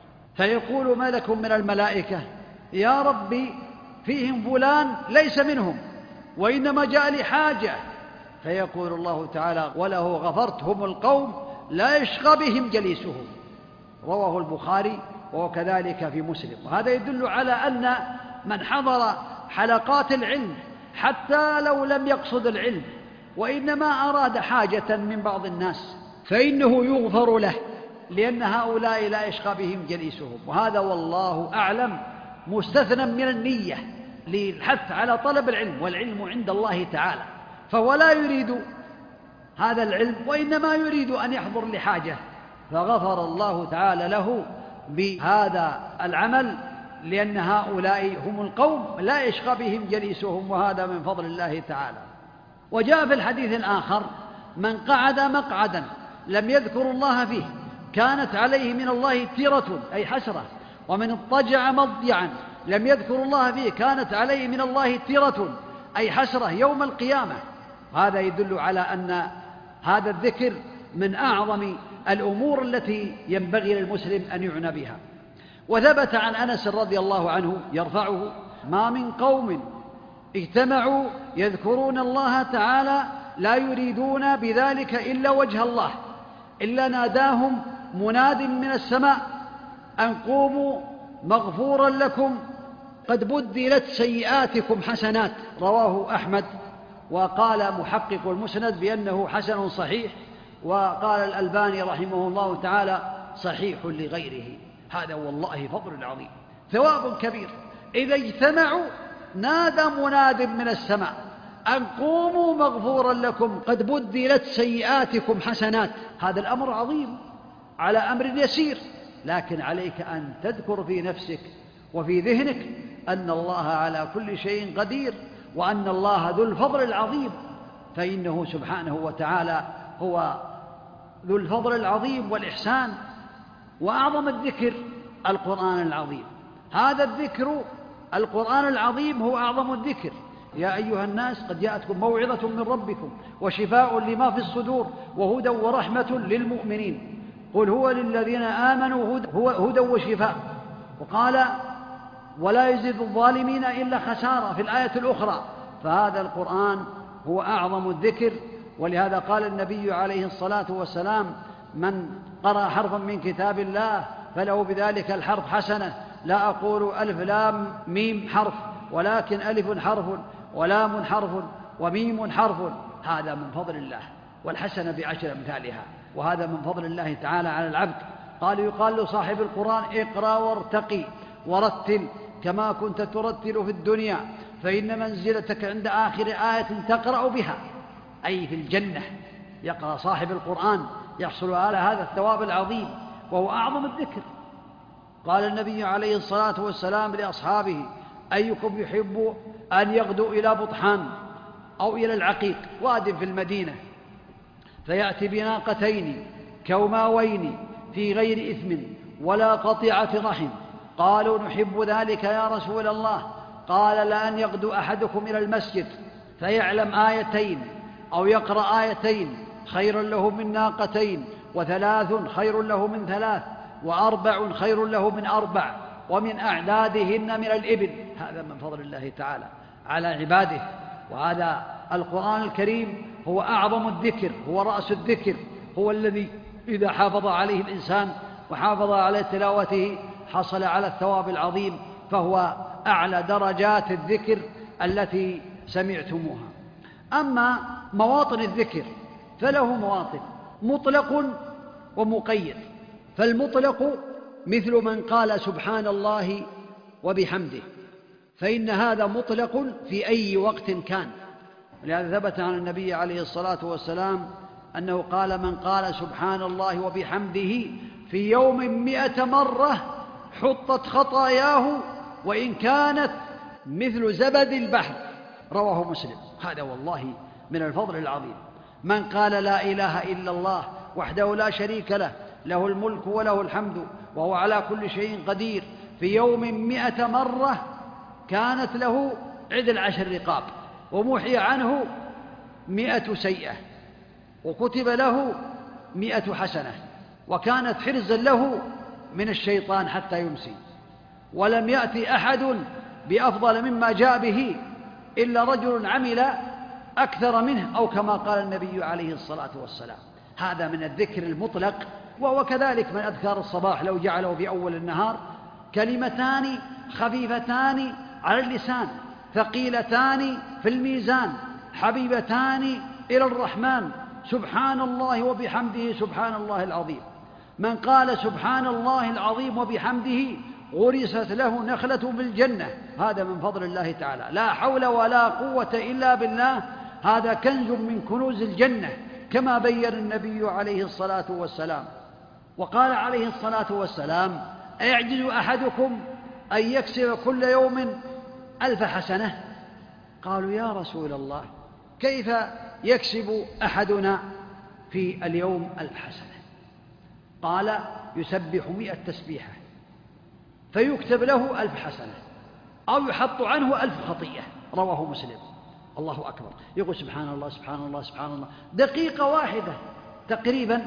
S1: فيقول ملك من الملائكة: يا ربي فيهم فلان ليس منهم، وإنما جاء لحاجة. فيقول الله تعالى: وله غفرت، هم القوم لا يشقى بهم جليسهم. رواه البخاري وكذلك في مسلم. وهذا يدل على أن من حضر حلقات العلم حتى لو لم يقصد العلم وإنما أراد حاجة من بعض الناس فإنه يغفر له، لأن هؤلاء لا يشقى بهم جليسهم. وهذا والله أعلم مستثنى من النية للحث على طلب العلم، والعلم عند الله تعالى، فهو لا يريد هذا العلم وإنما يريد أن يحضر لحاجة، فغفر الله تعالى له بهذا العمل، لأن هؤلاء هم القوم لا يشقى بهم جليسهم، وهذا من فضل الله تعالى. وجاء في الحديث الآخر: من قعد مقعدا لم يذكر الله فيه كانت عليه من الله تيرة أي حسرة، ومن اضطجع مضجعا لم يذكر الله فيه كانت عليه من الله تيرة أي حسرة يوم القيامة. هذا يدل على أن هذا الذكر من أعظم الأمور التي ينبغي للمسلم أن يعنى بها. وثبت عن أنس رضي الله عنه يرفعه: ما من قوم اجتمعوا يذكرون الله تعالى لا يريدون بذلك إلا وجه الله إلا ناداهم مناد من السماء أن قوموا مغفورا لكم قد بدلت سيئاتكم حسنات. رواه أحمد، وقال محقق المسند بأنه حسن صحيح، وقال الألباني رحمه الله تعالى صحيح لغيره. هذا والله فضل عظيم، ثواب كبير. إذا اجتمعوا نادى مناد من السماء أن قوموا مغفورا لكم قد بدلت سيئاتكم حسنات. هذا الأمر عظيم على أمر يسير، لكن عليك أن تذكر في نفسك وفي ذهنك أن الله على كل شيء قدير، وأن الله ذو الفضل العظيم، فإنه سبحانه وتعالى هو ذو الفضل العظيم والإحسان. وأعظم الذكر القرآن العظيم. هذا الذكر القرآن العظيم هو أعظم الذكر. يا أيها الناس قد جاءتكم موعظة من ربكم وشفاء لما في الصدور وهدى ورحمة للمؤمنين، قل هو للذين آمنوا هدى وشفاء. وقال: ولا يزيد الظالمين إلا خسارة في الآية الأخرى. فهذا القرآن هو أعظم الذكر، ولهذا قال النبي عليه الصلاة والسلام: من قرأ حرفا من كتاب الله فله بذلك الحرف حسنة، لا أقول ألف لام ميم حرف، ولكن ألف حرف ولام حرف وميم حرف. هذا من فضل الله، والحسنة بعشر أمثالها، وهذا من فضل الله تعالى على العبد. يقال لصاحب القرآن: اقرأ وارتقي ورتل كما كنت ترتل في الدنيا، فإن منزلتك عند آخر آية تقرأ بها، أي في الجنة. يقرأ صاحب القرآن يحصل على هذا الثواب العظيم، وهو أعظم الذكر. قال النبي عليه الصلاة والسلام لأصحابه: أيكم يحب أن يغدو إلى بطحان أو إلى العقيق واد في المدينة فيأتي بناقتين كوماوين في غير إثم ولا قطيعة رحم؟ قالوا نحب ذلك يا رسول الله. قال لأن يغدو أحدكم إلى المسجد فيعلم آيتين أو يقرأ آيتين خير له من ناقتين، وثلاث خير له من ثلاث، وأربع خير له من أربع، ومن أعدادهن من الإبل. هذا من فضل الله تعالى على عباده. وهذا القرآن الكريم هو أعظم الذكر، هو رأس الذكر، هو الذي إذا حافظ عليه الإنسان وحافظ على تلاوته حصل على الثواب العظيم، فهو أعلى درجات الذكر التي سمعتموها. أما مواطن الذكر فله مواطن مطلق ومقيد. فالمطلق مثل من قال سبحان الله وبحمده، فإن هذا مطلق في أي وقت كان. ولهذا ثبت عن النبي عليه الصلاة والسلام أنه قال من قال سبحان الله وبحمده في يوم 100 مرة حطت خطاياه وإن كانت مثل زبد البحر. رواه مسلم. هذا والله من الفضل العظيم. من قال لا إله إلا الله وحده لا شريك له، له الملك وله الحمد وهو على كل شيء قدير، في يوم 100 مرة كانت له عدل 10 رقاب، ومحي عنه 100 سيئة، وكتب له 100 حسنة، وكانت حرزا له من الشيطان حتى يمسي. ولم يأتي أحد بأفضل مما جاء به إلا رجل عمل أكثر منه، أو كما قال النبي عليه الصلاة والسلام. هذا من الذكر المطلق. وهو كذلك من أذكار الصباح لو جعله في أول النهار كلمتان خفيفتان على اللسان ثقيلتان في الميزان حبيبتان إلى الرحمن، سبحان الله وبحمده سبحان الله العظيم. من قال سبحان الله العظيم وبحمده غرست له نخلة بالجنة. هذا من فضل الله تعالى، لا حول ولا قوة إلا بالله. هذا كنز من كنوز الجنة كما بين النبي عليه الصلاة والسلام. وقال عليه الصلاة والسلام أيعجز أحدكم أن يكسب كل يوم 1000 حسنة؟ قالوا يا رسول الله كيف يكسب أحدنا في اليوم 1000 حسنة؟ قال يسبح 100 تسبيحة فيكتب له 1000 حسنة، أو يحط عنه 1000 خطيئة. رواه مسلم. الله أكبر. يقول سبحان الله سبحان الله سبحان الله دقيقة واحدة تقريبا،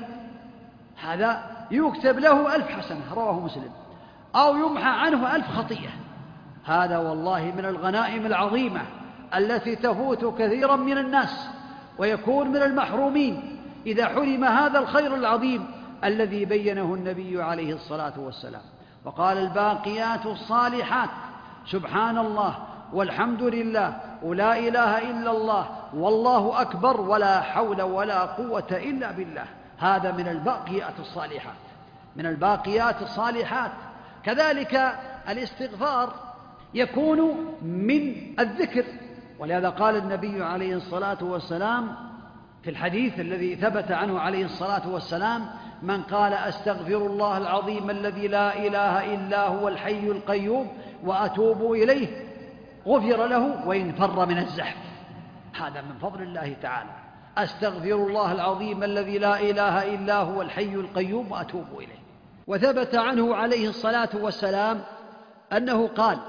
S1: هذا يكتب له 1000 حسنة. رواه مسلم. أو يمحى عنه 1000 خطيئة. هذا والله من الغنائم العظيمة التي تفوت كثيرا من الناس، ويكون من المحرومين إذا حرم هذا الخير العظيم الذي بينه النبي عليه الصلاة والسلام. وقال الباقيات الصالحات سبحان الله والحمد لله ولا إله إلا الله والله أكبر ولا حول ولا قوة إلا بالله. هذا من الباقيات الصالحات، من الباقيات الصالحات. كذلك الاستغفار يكون من الذكر. ولهذا قال النبي عليه الصلاة والسلام في الحديث الذي ثبت عنه عليه الصلاة والسلام من قال أستغفر الله العظيم الذي لا إله إلا هو الحي القيوم وأتوب إليه غفر له وإن فر من الزحف. هذا من فضل الله تعالى. أستغفر الله العظيم الذي لا إله إلا هو الحي القيوم وأتوب إليه. وثبت عنه عليه الصلاة والسلام أنه قال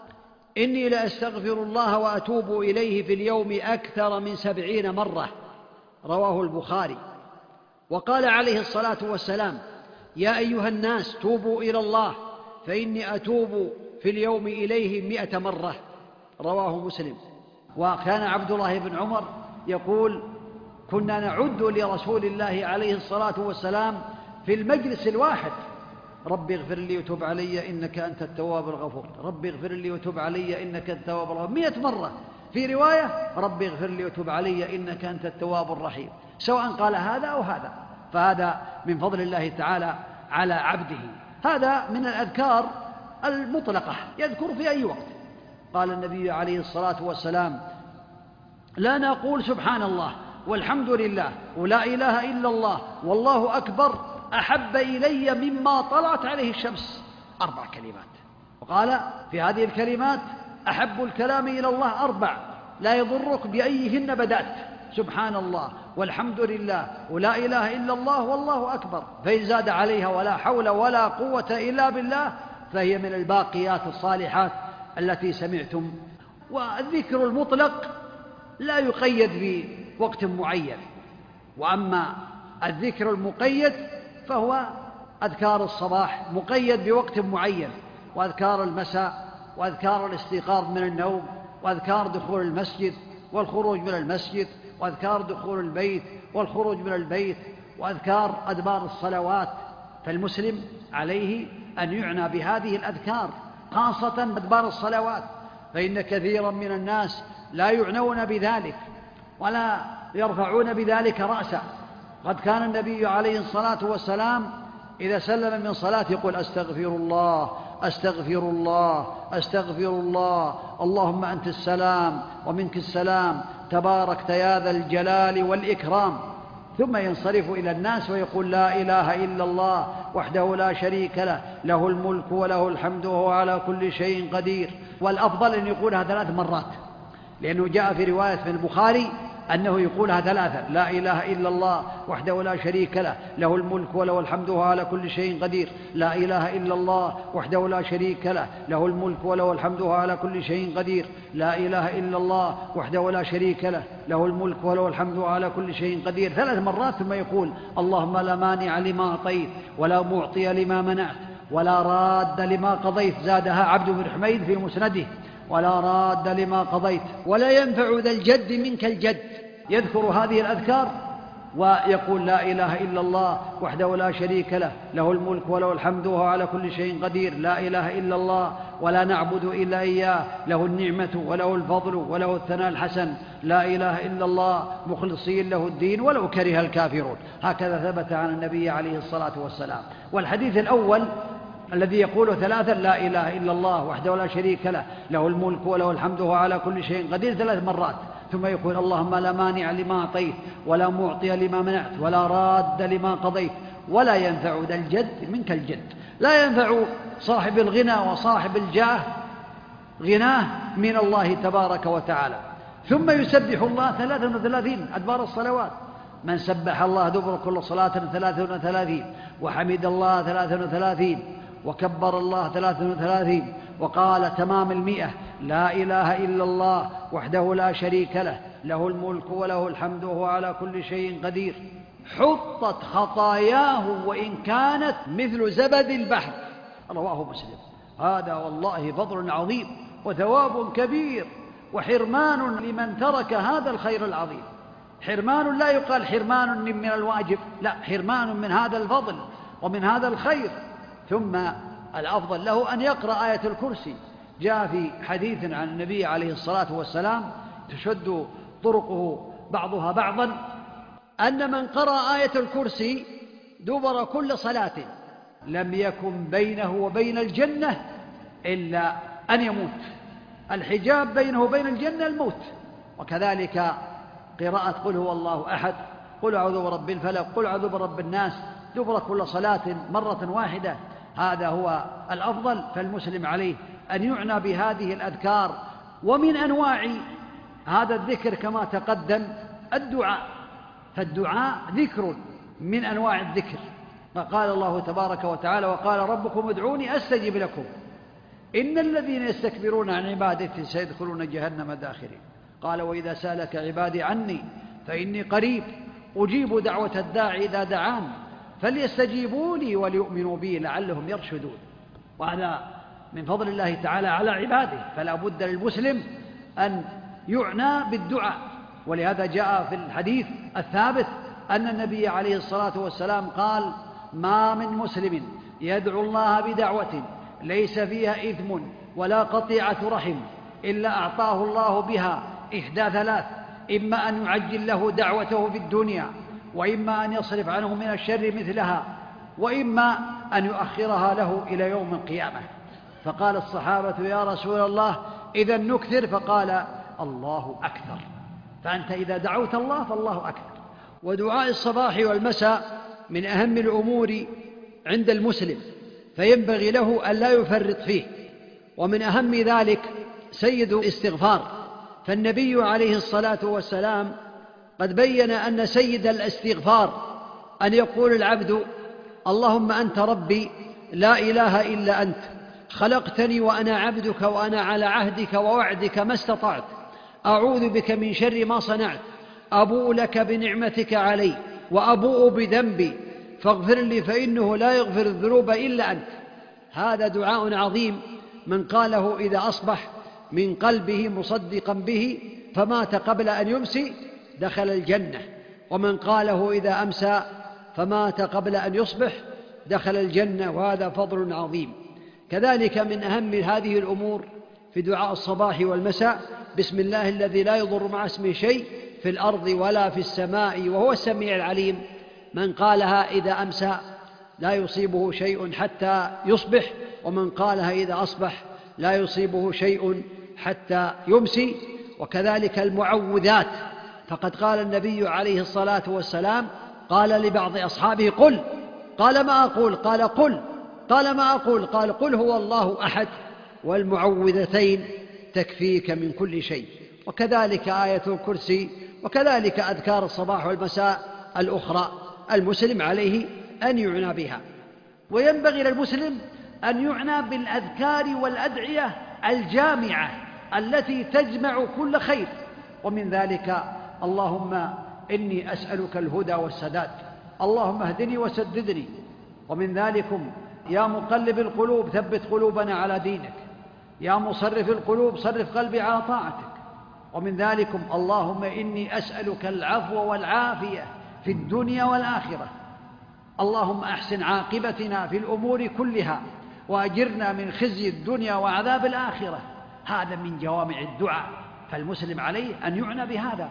S1: إني لأستغفر الله وأتوب إليه في اليوم أكثر من 70 مرة. رواه البخاري. وقال عليه الصلاة والسلام يا أيها الناس توبوا إلى الله فإني أتوب في اليوم إليه 100 مرة. رواه مسلم. وكان عبد الله بن عمر يقول كنا نعد لرسول الله عليه الصلاة والسلام في المجلس الواحد رب اغفر لي وتب علي إنك أنت التواب الغفور، رب اغفر لي وتب علي إنك أنت التواب الغفور، 100 مرة. في رواية رب اغفر لي وتب علي إنك أنت التواب الرحيم، سواء قال هذا أو هذا. فهذا من فضل الله تعالى على عبده. هذا من الأذكار المطلقة يذكر في أي وقت. قال النبي عليه الصلاة والسلام لا نقول سبحان الله والحمد لله ولا إله إلا الله والله أكبر أحب إلي مما طلعت عليه الشمس. 4 كلمات. وقال في هذه الكلمات أحب الكلام إلى الله 4 لا يضرك بأيهن بدأت: سبحان الله والحمد لله ولا إله إلا الله والله أكبر. فإن زاد عليها ولا حول ولا قوة إلا بالله فهي من الباقيات الصالحات التي سمعتم. والذكر المطلق لا يقيد بوقت معين، وأما الذكر المقيد فهو أذكار الصباح مقيد بوقت معين، وأذكار المساء، وأذكار الاستيقاظ من النوم، وأذكار دخول المسجد والخروج من المسجد، وأذكار دخول البيت والخروج من البيت، وأذكار أدبار الصلوات. فالمسلم عليه أن يعنى بهذه الأذكار خاصة أدبار الصلوات، فإن كثيرا من الناس لا يعنون بذلك ولا يرفعون بذلك رأسا. قد كان النبي عليه الصلاة والسلام إذا سلم من صلاة يقول: أستغفر الله أستغفر الله أستغفر الله، اللهم أنت السلام ومنك السلام، تباركت يا ذا الجلال والإكرام. ثم ينصرف إلى الناس ويقول: لا إله إلا الله وحده لا شريك له، له الملك وله الحمد وهو على كل شيء قدير. والأفضل أن يقولها 3 مرات، لأنه جاء في رواية من البخاري أنه يقولها 3: لا إله إلا الله وحده لا شريك له، له الملك وله الحمد وهو على كل شيء قدير. لا إله إلا الله وحده لا شريك له، له الملك وله الحمد وهو على كل شيء قدير. لا إله إلا الله وحده لا شريك له، له الملك وله الحمد وهو على كل شيء قدير 3 مرات. ثم يقول: اللهم لا مانع لما أعطيت ولا معطي لما منعت ولا راد لما قضيت. زادها عبد بن حميد في مسنده: ولا راد لما قضيت ولا ينفع ذا الجد منك الجد. يذكر هذه الأذكار ويقول: لا إله إلا الله وحده لا شريك له، له الملك وله الحمد وهو على كل شيء قدير. لا إله إلا الله ولا نعبد إلا إياه، له النعمة وله الفضل وله الثناء الحسن. لا إله إلا الله مخلصين له الدين ولو كره الكافرون. هكذا ثبت عن النبي عليه الصلاة والسلام. والحديث الأول الذي يقول 3: لا إله إلا الله وحده لا شريك له، له الملك وله الحمد وهو على كل شيء قدير 3 مرات. ثم يقول: اللهم لا مانع لما أعطيت ولا معطي لما منعت ولا راد لما قضيت ولا ينفع ذا الجد منك الجد. لا ينفع صاحب الغنى وصاحب الجاه غناه من الله تبارك وتعالى. ثم يسبح الله 33 أدبار الصلوات. من سبح الله دبر كل صلاة 33، وحمد الله 33، وكبر الله 33، وقال تمام 100: لا إله إلا الله وحده لا شريك له، له الملك وله الحمد وهو على كل شيء قدير. حطت خطاياه وإن كانت مثل زبد البحر. رواه مسلم. هذا والله فضل عظيم وثواب كبير وحرمان لمن ترك هذا الخير العظيم. حرمان لا يقال حرمان من الواجب، لا، حرمان من هذا الفضل ومن هذا الخير. ثم الأفضل له أن يقرأ آية الكرسي. جاء في حديث عن النبي عليه الصلاة والسلام تشد طرقه بعضها بعضا أن من قرأ آية الكرسي دبر كل صلاة لم يكن بينه وبين الجنة إلا أن يموت. الحجاب بينه وبين الجنة الموت. وكذلك قراءة قل هو الله أحد، قل أعوذ برب الفلق، قل أعوذ برب الناس دبر كل صلاة مرة واحدة. هذا هو الأفضل. فالمسلم عليه أن يعنى بهذه الأذكار. ومن أنواع هذا الذكر كما تقدم الدعاء، فالدعاء ذكر من أنواع الذكر. فقال الله تبارك وتعالى: وقال ربكم ادعوني أستجب لكم إن الذين يستكبرون عن عبادتي سيدخلون جهنم داخرين. قال: وإذا سألك عبادي عني فإني قريب أجيب دعوة الداعي إذا دعان فليستجيبوا لي وليؤمنوا بي لعلهم يرشدون. وهذا من فضل الله تعالى على عباده، فلا بد للمسلم أن يعنى بالدعاء. ولهذا جاء في الحديث الثابت أن النبي عليه الصلاة والسلام قال: ما من مسلم يدعو الله بدعوة ليس فيها إثم ولا قطيعة رحم إلا أعطاه الله بها إحدى 3: إما أن يعجل له دعوته في الدنيا، وإما أن يصرف عنه من الشر مثلها، وإما أن يؤخرها له إلى يوم القيامة. فقال الصحابة: يا رسول الله إذا نكثر؟ فقال: الله أكثر. فأنت إذا دعوت الله فالله أكثر. ودعاء الصباح والمساء من أهم الأمور عند المسلم، فينبغي له أن لا يفرط فيه. ومن أهم ذلك سيد الاستغفار، فالنبي عليه الصلاة والسلام قد بين أن سيد الاستغفار أن يقول العبد: اللهم أنت ربي لا إله إلا أنت، خلقتني وأنا عبدك وأنا على عهدك ووعدك ما استطعت، أعوذ بك من شر ما صنعت، أبوء لك بنعمتك علي وأبوء بذنبي فاغفر لي فإنه لا يغفر الذنوب إلا أنت. هذا دعاء عظيم، من قاله إذا أصبح من قلبه مصدقا به فمات قبل أن يمسي دخل الجنة، ومن قاله إذا أمسى فمات قبل أن يصبح دخل الجنة، وهذا فضل عظيم. كذلك من أهم هذه الأمور في دعاء الصباح والمساء: بسم الله الذي لا يضر مع اسمه شيء في الأرض ولا في السماء وهو السميع العليم. من قالها إذا أمسى لا يصيبه شيء حتى يصبح، ومن قالها إذا أصبح لا يصيبه شيء حتى يمسي. وكذلك المعوذات، فقد قال النبي عليه الصلاة والسلام، قال لبعض أصحابه: قل. قال: ما أقول؟ قال: قل. قال: ما أقول؟ قال: قل هو الله أحد، والمعوذتين تكفيك من كل شيء. وكذلك آية الكرسي، وكذلك أذكار الصباح والمساء الأخرى، المسلم عليه أن يعنى بها. وينبغي للمسلم أن يعنى بالأذكار والأدعية الجامعة التي تجمع كل خير، ومن ذلك: اللهم إني أسألك الهدى والسداد، اللهم اهدني وسددني. ومن ذلكم: يا مقلب القلوب ثبت قلوبنا على دينك، يا مصرف القلوب صرف قلبي على طاعتك. ومن ذلكم: اللهم إني أسألك العفو والعافية في الدنيا والآخرة، اللهم أحسن عاقبتنا في الأمور كلها وأجرنا من خزي الدنيا وعذاب الآخرة. هذا من جوامع الدعاء، فالمسلم عليه أن يعنى بهذا.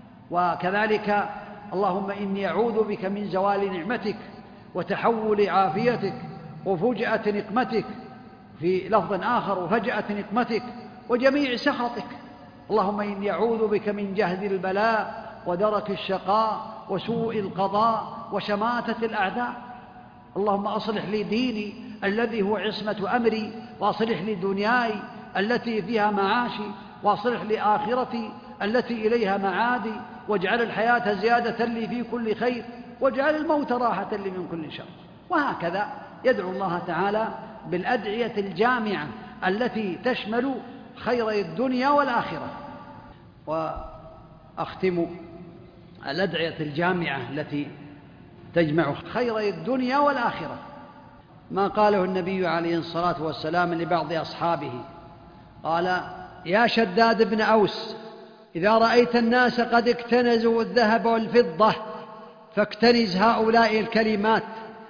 S1: وكذلك: اللهم إني أعوذ بك من زوال نعمتك وتحول عافيتك وفجأة نقمتك، في لفظ آخر: وفجأة نقمتك وجميع سخطك. اللهم إني أعوذ بك من جهد البلاء ودرك الشقاء وسوء القضاء وشماتة الأعداء. اللهم أصلح لي ديني الذي هو عصمة أمري، وأصلح لي دنياي التي فيها معاشي، وأصلح لي آخرتي التي إليها معادي، واجعل الحياة زيادة لي في كل خير، واجعل الموت راحة لي من كل شر. وهكذا يدعو الله تعالى بالأدعية الجامعة التي تشمل خيري الدنيا والآخرة. وأختم الأدعية الجامعة التي تجمع خيري الدنيا والآخرة ما قاله النبي عليه الصلاة والسلام لبعض أصحابه، قال: يا شداد بن أوس، إذا رأيت الناس قد اكتنزوا الذهب والفضة فاكتنز هؤلاء الكلمات: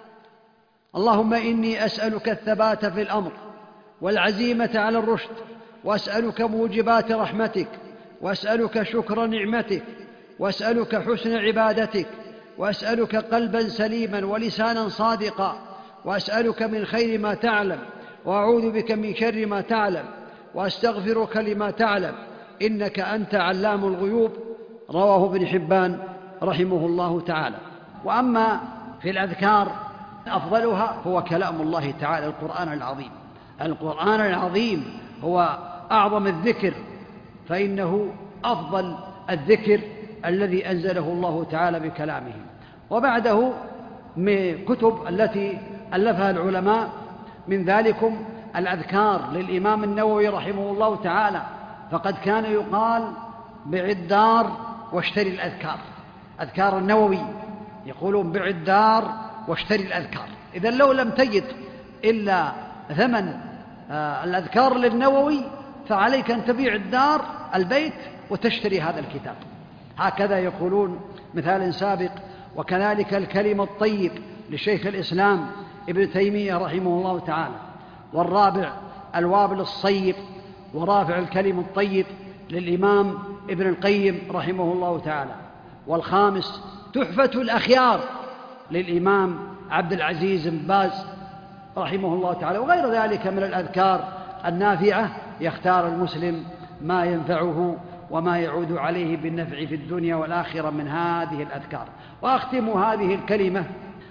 S1: اللهم إني أسألك الثبات في الأمر والعزيمة على الرشد، وأسألك موجبات رحمتك، وأسألك شكر نعمتك، وأسألك حسن عبادتك، وأسألك قلبا سليما ولسانا صادقا، وأسألك من خير ما تعلم، وأعوذ بك من شر ما تعلم، وأستغفرك لما تعلم، إنك أنت علام الغيوب. رواه ابن حبان رحمه الله تعالى. وأما في الأذكار أفضلها هو كلام الله تعالى، القرآن العظيم. القرآن العظيم هو أعظم الذكر، فإنه أفضل الذكر الذي أنزله الله تعالى بكلامه. وبعده من كتب التي ألفها العلماء، من ذلكم الأذكار للإمام النووي رحمه الله تعالى، فقد كان يقال: بع الدار واشتري الأذكار. أذكار النووي يقولون: بع الدار واشتري الأذكار. إذا لو لم تجد إلا ثمن الأذكار للنووي فعليك أن تبيع الدار البيت وتشتري هذا الكتاب. هكذا يقولون مثال سابق. وكذلك الكلم الطيب لشيخ الإسلام ابن تيمية رحمه الله تعالى. والرابع الوابل الصيب ورافع الكلم الطيب للإمام ابن القيم رحمه الله تعالى. والخامس تحفة الأخيار للإمام عبد العزيز بن باز رحمه الله تعالى. وغير ذلك من الأذكار النافعة يختار المسلم ما ينفعه وما يعود عليه بالنفع في الدنيا والآخرة من هذه الأذكار. وأختم هذه الكلمة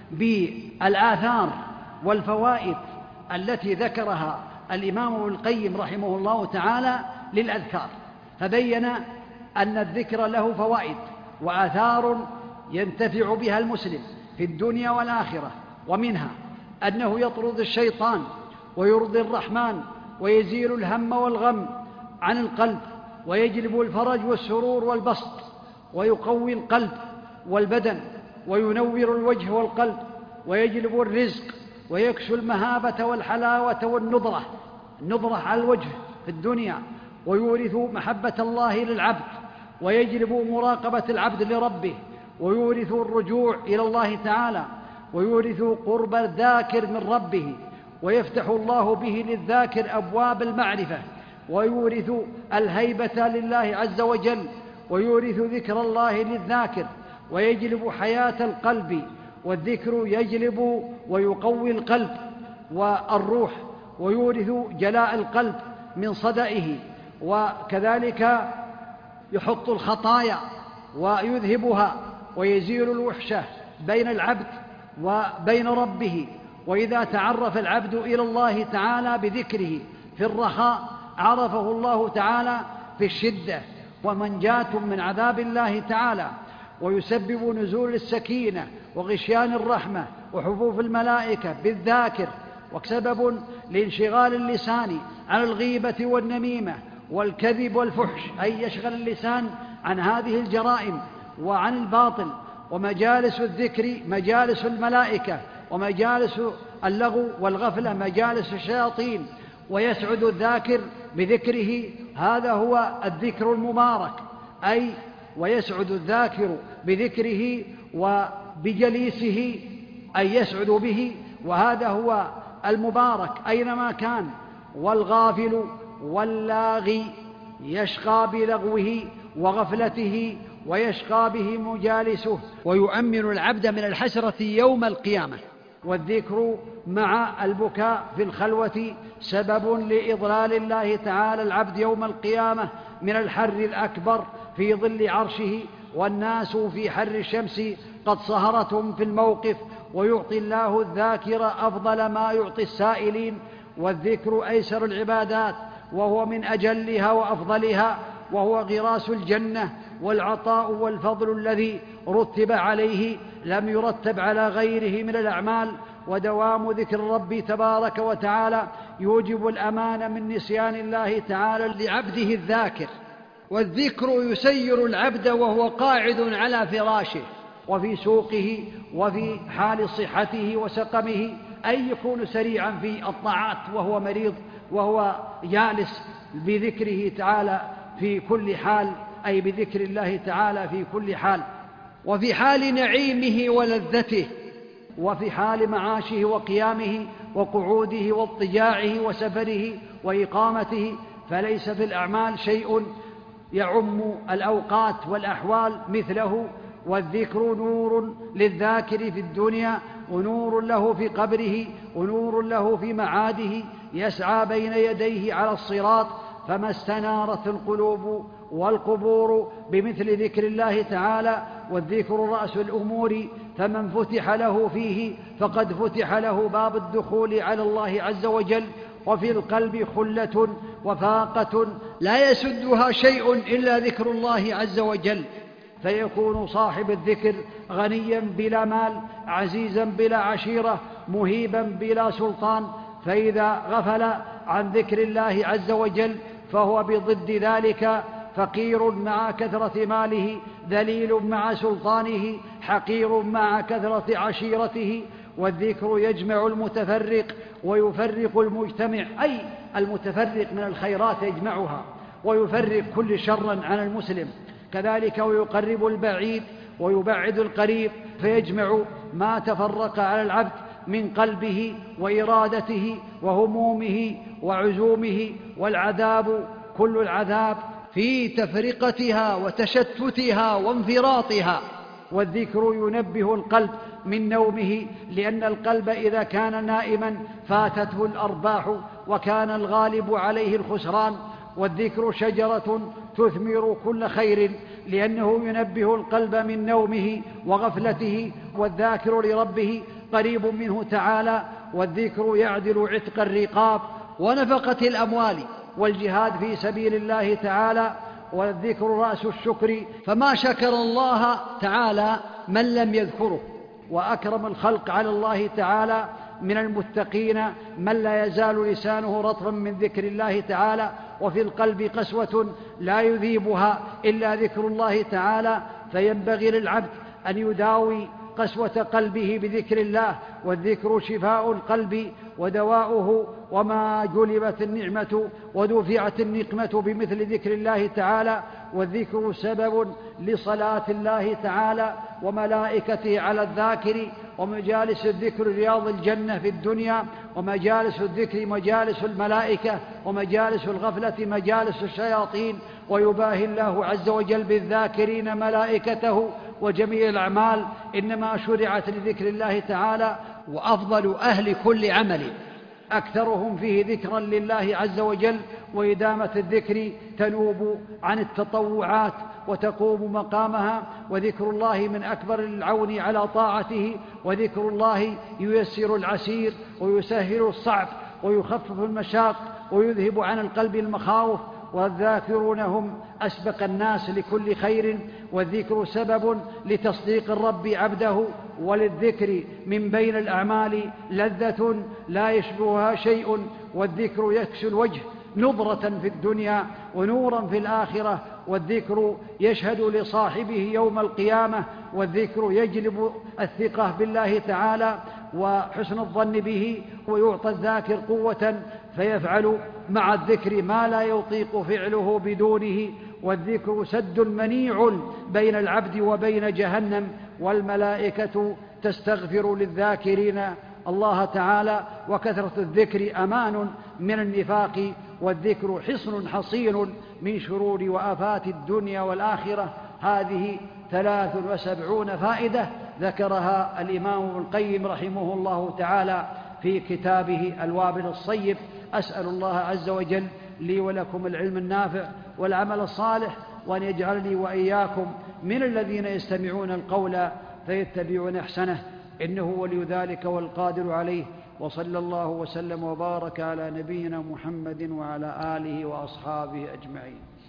S1: بالآثار والفوائد التي ذكرها الإمام ابن القيم رحمه الله تعالى للأذكار، فبين أن الذكر له فوائد وآثار ينتفع بها المسلم في الدنيا والآخرة، ومنها أنه يطرد الشيطان ويرضي الرحمن ويزيل الهم والغم عن القلب، ويجلب الفرج والسرور والبسط، ويقوي القلب والبدن، وينور الوجه والقلب، ويجلب الرزق، ويكسو المهابة والحلاوة والنضرة على الوجه في الدنيا، ويورث محبة الله للعبد، ويجلب مراقبة العبد لربه، ويورث الرجوع إلى الله تعالى، ويورث قرب الذاكر من ربه، ويفتح الله به للذاكر أبواب المعرفة، ويورث الهيبة لله عز وجل، ويورث ذكر الله للذاكر، ويجلب حياة القلب، والذكر يجلب ويقوي القلب والروح، ويورث جلاء القلب من صدئه، وكذلك يحط الخطايا ويذهبها، ويزيل الوحشة بين العبد وبين ربه. وإذا تعرف العبد إلى الله تعالى بذكره في الرخاء عرفه الله تعالى في الشدة، ومنجاة من عذاب الله تعالى، ويسبب نزول السكينة وغشيان الرحمة وحفوف الملائكة بالذاكر، وسبب لانشغال اللسان عن الغيبة والنميمة والكذب والفحش، أي يشغل اللسان عن هذه الجرائم وعن الباطل. ومجالس الذكر مجالس الملائكة، ومجالس اللغو والغفلة مجالس الشياطين، ويسعد الذاكر بذكره، هذا هو الذكر المبارك، أي ويسعد الذاكر بذكره وبجليسه، أي يسعد به، وهذا هو المبارك أينما كان. والغافل واللاغي يشقى بلغوه وغفلته، ويشقى به مجالسه، ويؤمن العبد من الحسرة يوم القيامة. والذكر مع البكاء في الخلوة سبب لإضلال الله تعالى العبد يوم القيامة من الحر الأكبر في ظل عرشه، والناس في حر الشمس قد صهرتهم في الموقف، ويعطي الله الذاكر أفضل ما يعطي السائلين. والذكر أيسر العبادات، وهو من أجلها وأفضلها، وهو غراس الجنة، والعطاء والفضل الذي رتب عليه لم يرتب على غيره من الأعمال. ودوام ذكر الرب تبارك وتعالى يوجب الأمان من نسيان الله تعالى لعبده الذاكر. والذكر يسير العبد وهو قاعد على فراشه وفي سوقه وفي حال صحته وسقمه، أي يكون سريعا في الطاعات وهو مريض، وهو جالس بذكره تعالى في كل حال، أي بذكر الله تعالى في كل حال، وفي حال نعيمه ولذته، وفي حال معاشه وقيامه وقعوده واضطجاعه وسفره وإقامته. فليس في الأعمال شيء يعم الأوقات والأحوال مثله. والذكر نور للذاكر في الدنيا، ونور له في قبره، ونور له في معاده، يسعى بين يديه على الصراط، فما استنارت القلوب والقبور بمثل ذكر الله تعالى. والذكر رأس الأمور، فمن فتح له فيه فقد فتح له باب الدخول على الله عز وجل. وفي القلب خلة وفاقة لا يسدها شيء إلا ذكر الله عز وجل، فيكون صاحب الذكر غنيا بلا مال، عزيزا بلا عشيرة، مهيبا بلا سلطان. فإذا غفل عن ذكر الله عز وجل فهو بضد ذلك فقير مع كثرة ماله، ذليل مع سلطانه، حقير مع كثرة عشيرته. والذكر يجمع المتفرق ويفرق المجتمع، أي المتفرق من الخيرات يجمعها ويفرق كل شر عن المسلم. كذلك ويقرب البعيد ويبعد القريب، فيجمع ما تفرق على العبد من قلبه وإرادته وهمومه وعزومه. والعذاب كل العذاب في تفرقتها وتشتتها وانفراطها. والذكر ينبه القلب من نومه، لأن القلب إذا كان نائما فاتته الأرباح وكان الغالب عليه الخسران. والذكر شجرة تثمر كل خير، لأنه ينبه القلب من نومه وغفلته. والذاكر لربه قريب منه تعالى. والذكر يعدل عتق الرقاب ونفقة الأموال، والجهاد في سبيل الله تعالى، والذكر رأس الشكر. فما شكر الله تعالى من لم يذكره، وأكرم الخلق على الله تعالى من المتقين من لا يزال لسانه رطبا من ذكر الله تعالى، وفي القلب قسوة لا يذيبها إلا ذكر الله تعالى. فينبغي للعبد أن يداوي قسوة قلبه بذكر الله، والذكر شفاء القلب ودواؤه. وما جلبت النعمة ودفعت النقمة بمثل ذكر الله تعالى، والذكر سبب لصلاة الله تعالى وملائكته على الذاكر. ومجالس الذكر رياض الجنة في الدنيا، ومجالس الذكر مجالس الملائكة، ومجالس الغفلة مجالس الشياطين. ويباهي الله عز وجل بالذاكرين ملائكته. وجميع الأعمال إنما شرعت لذكر الله تعالى، وأفضل أهل كل عمل أكثرهم فيه ذكرا لله عز وجل. وإدامة الذكر تنوب عن التطوعات وتقوم مقامها، وذكر الله من أكبر العون على طاعته. وذكر الله ييسر العسير ويسهل الصعب ويخفف المشاق ويذهب عن القلب المخاوف. والذاكرون هم أسبق الناس لكل خير، والذكر سبب لتصديق الرب عبده. وللذكر من بين الأعمال لذة لا يشبهها شيء، والذكر يكسو الوجه نضرة في الدنيا ونورا في الآخرة. والذكر يشهد لصاحبه يوم القيامة، والذكر يجلب الثقة بالله تعالى وحسن الظن به، ويعطى الذاكر قوة فيفعل مع الذكر ما لا يطيق فعله بدونه. والذكر سد منيع بين العبد وبين جهنم، والملائكة تستغفر للذاكرين الله تعالى. وكثرة الذكر أمان من النفاق، والذكر حصن حصين من شرور وآفات الدنيا والآخرة. هذه 73 فائدة ذكرها الإمام ابن القيم رحمه الله تعالى في كتابه الوابل الصيب. أسأل الله عز وجل لي ولكم العلم النافع والعمل الصالح، وأن يجعلني وإياكم من الذين يستمعون القول فيتبعون أحسنه، إنه ولي ذلك والقادر عليه. وصلى الله وسلم وبارك على نبينا محمد وعلى آله وأصحابه أجمعين.